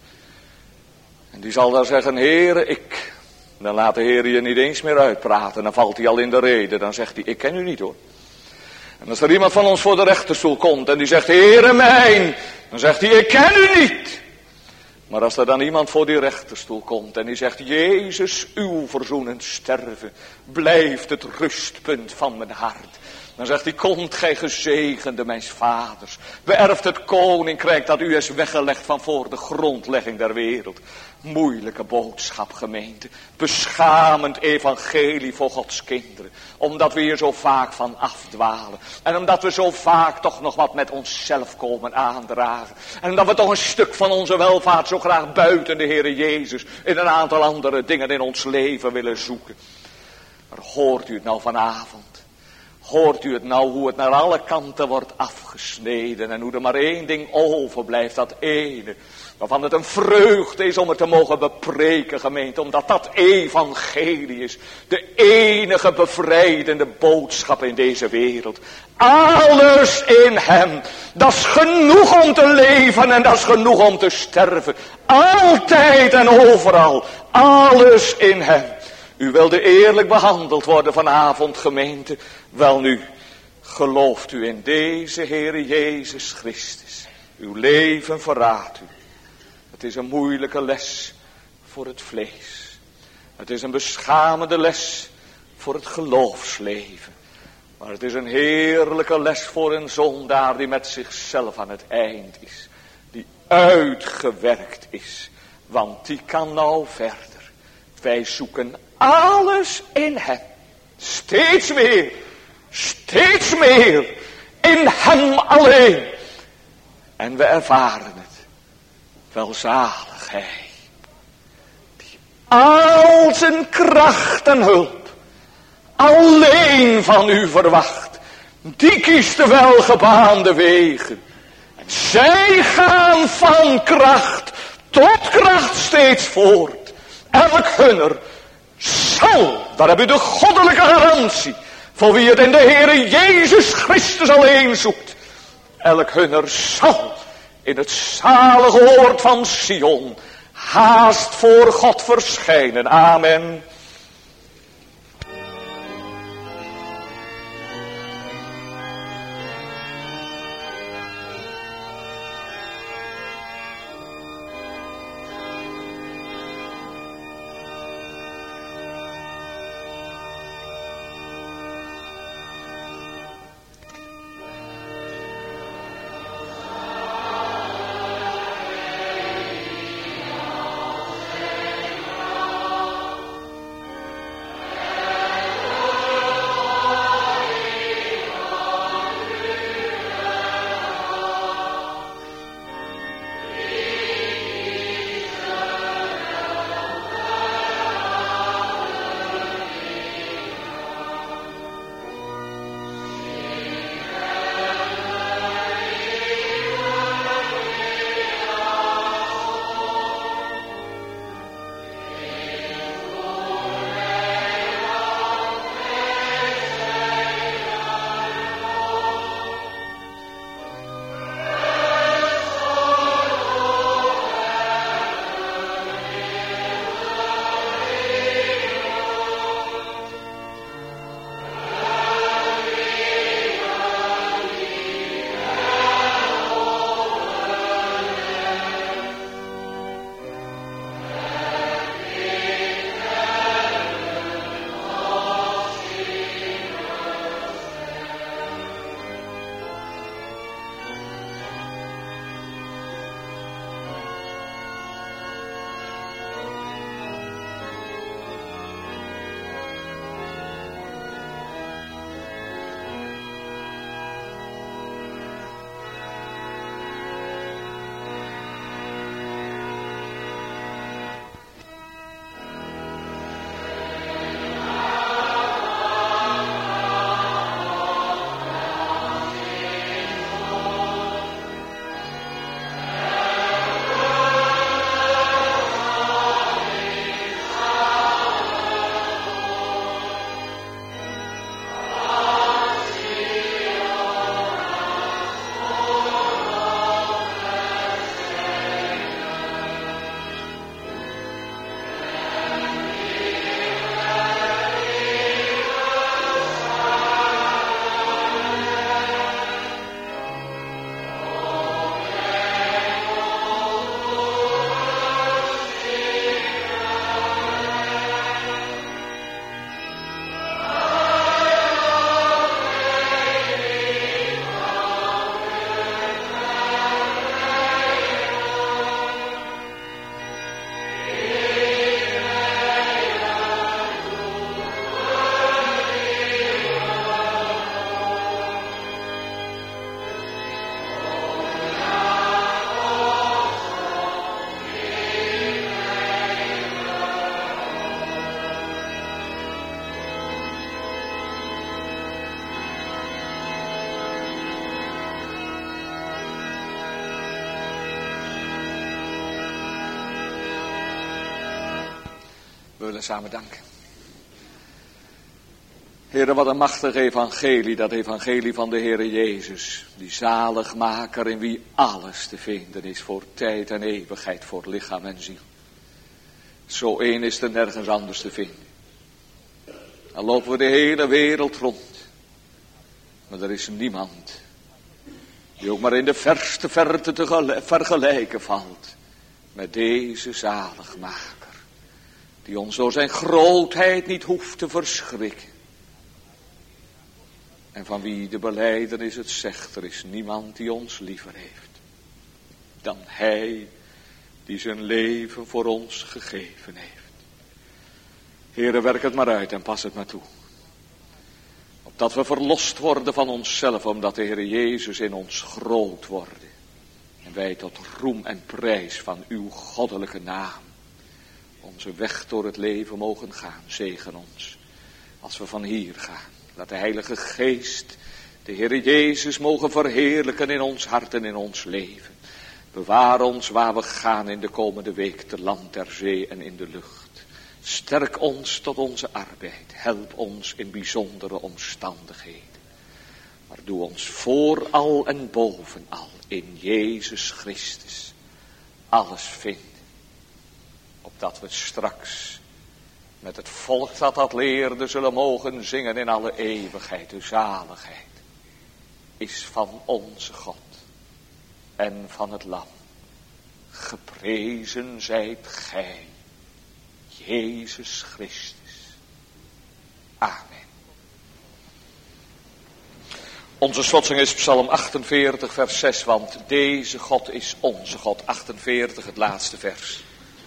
En die zal dan zeggen, Heere, ik. Dan laat de Heer je niet eens meer uitpraten. Dan valt hij al in de rede. Dan zegt hij, ik ken u niet hoor. En als er iemand van ons voor de rechterstoel komt en die zegt, Heere mijn. Dan zegt hij, ik ken u niet. Maar als er dan iemand voor die rechterstoel komt en die zegt, Jezus, uw verzoenend sterven blijft het rustpunt van mijn hart. Dan zegt hij, komt gij gezegende mijns vaders. Beërft het koninkrijk dat u is weggelegd van voor de grondlegging der wereld. Moeilijke boodschap, gemeente. Beschamend evangelie voor Gods kinderen. Omdat we hier zo vaak van afdwalen. En omdat we zo vaak toch nog wat met onszelf komen aandragen. En omdat we toch een stuk van onze welvaart zo graag buiten de Heere Jezus in een aantal andere dingen in ons leven willen zoeken. Maar hoort u het nou vanavond? Hoort u het nou hoe het naar alle kanten wordt afgesneden en hoe er maar één ding overblijft, dat ene. Waarvan het een vreugde is om het te mogen bepreken, gemeente. Omdat dat evangelie is. De enige bevrijdende boodschap in deze wereld. Alles in hem. Dat is genoeg om te leven en dat is genoeg om te sterven. Altijd en overal. Alles in hem. U wilde eerlijk behandeld worden vanavond, gemeente. Welnu, gelooft u in deze Heere Jezus Christus. Uw leven verraadt u. Het is een moeilijke les voor het vlees. Het is een beschamende les voor het geloofsleven. Maar het is een heerlijke les voor een zondaar die met zichzelf aan het eind is. Die uitgewerkt is. Want die kan nou verder. Wij zoeken alles in hem. Steeds meer. Steeds meer. In hem alleen. En we ervaren het. Welzalig hij. Die al zijn kracht en hulp. alleen van u verwacht. Die kiest de welgebaande wegen. En zij gaan van kracht tot kracht steeds voort. Elk hunner zal, daar heb u de goddelijke garantie, voor wie het in de Heere Jezus Christus alleen zoekt. Elk hunner zal in het zalige oord van Sion haast voor God verschijnen. Amen. We willen samen danken. Heere, wat een machtig evangelie, dat evangelie van de Heere Jezus. Die zaligmaker in wie alles te vinden is voor tijd en eeuwigheid, voor lichaam en ziel. Zo één is er nergens anders te vinden. Dan lopen we de hele wereld rond. Maar er is niemand die ook maar in de verste verte te vergelijken valt met deze zaligmaker. Die ons door zijn grootheid niet hoeft te verschrikken. En van wie de belijdenis het zegt, er is niemand die ons liever heeft dan hij die zijn leven voor ons gegeven heeft. Heere, werk het maar uit en pas het maar toe. Opdat we verlost worden van onszelf, omdat de Heere Jezus in ons groot wordt. En wij tot roem en prijs van uw goddelijke naam onze weg door het leven mogen gaan. Zegen ons als we van hier gaan. Laat de Heilige Geest de Heere Jezus mogen verheerlijken in ons hart en in ons leven. Bewaar ons waar we gaan in de komende week, te land, ter zee en in de lucht. Sterk ons tot onze arbeid. Help ons in bijzondere omstandigheden. Maar doe ons vooral en bovenal in Jezus Christus alles vinden. Opdat we straks met het volk dat leerde zullen mogen zingen in alle eeuwigheid. De zaligheid is van onze God en van het Lam. Geprezen zijt gij, Jezus Christus. Amen. Onze slotzing is Psalm 48 vers 6, want deze God is onze God. 48, het laatste vers.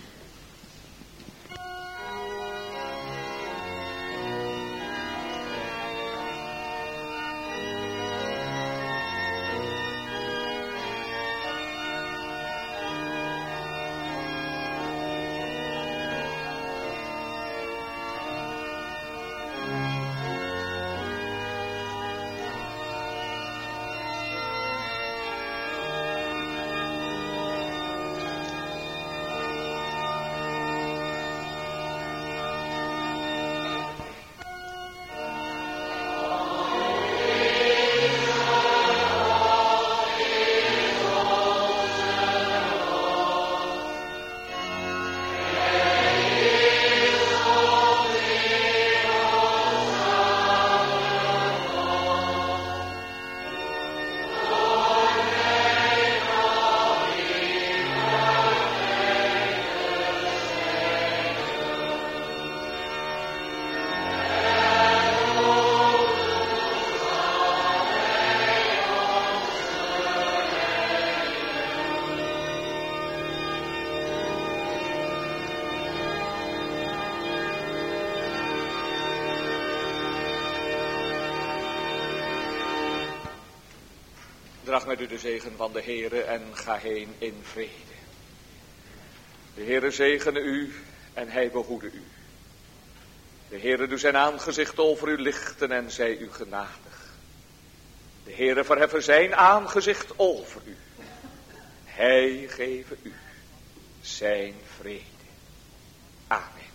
Draag met u de zegen van de Heere en ga heen in vrede. De Heere zegene u en hij behoede u. De Heere doe zijn aangezicht over u lichten en zij u genadig. De Heere verheffen zijn aangezicht over u. Hij geven u zijn vrede. Amen.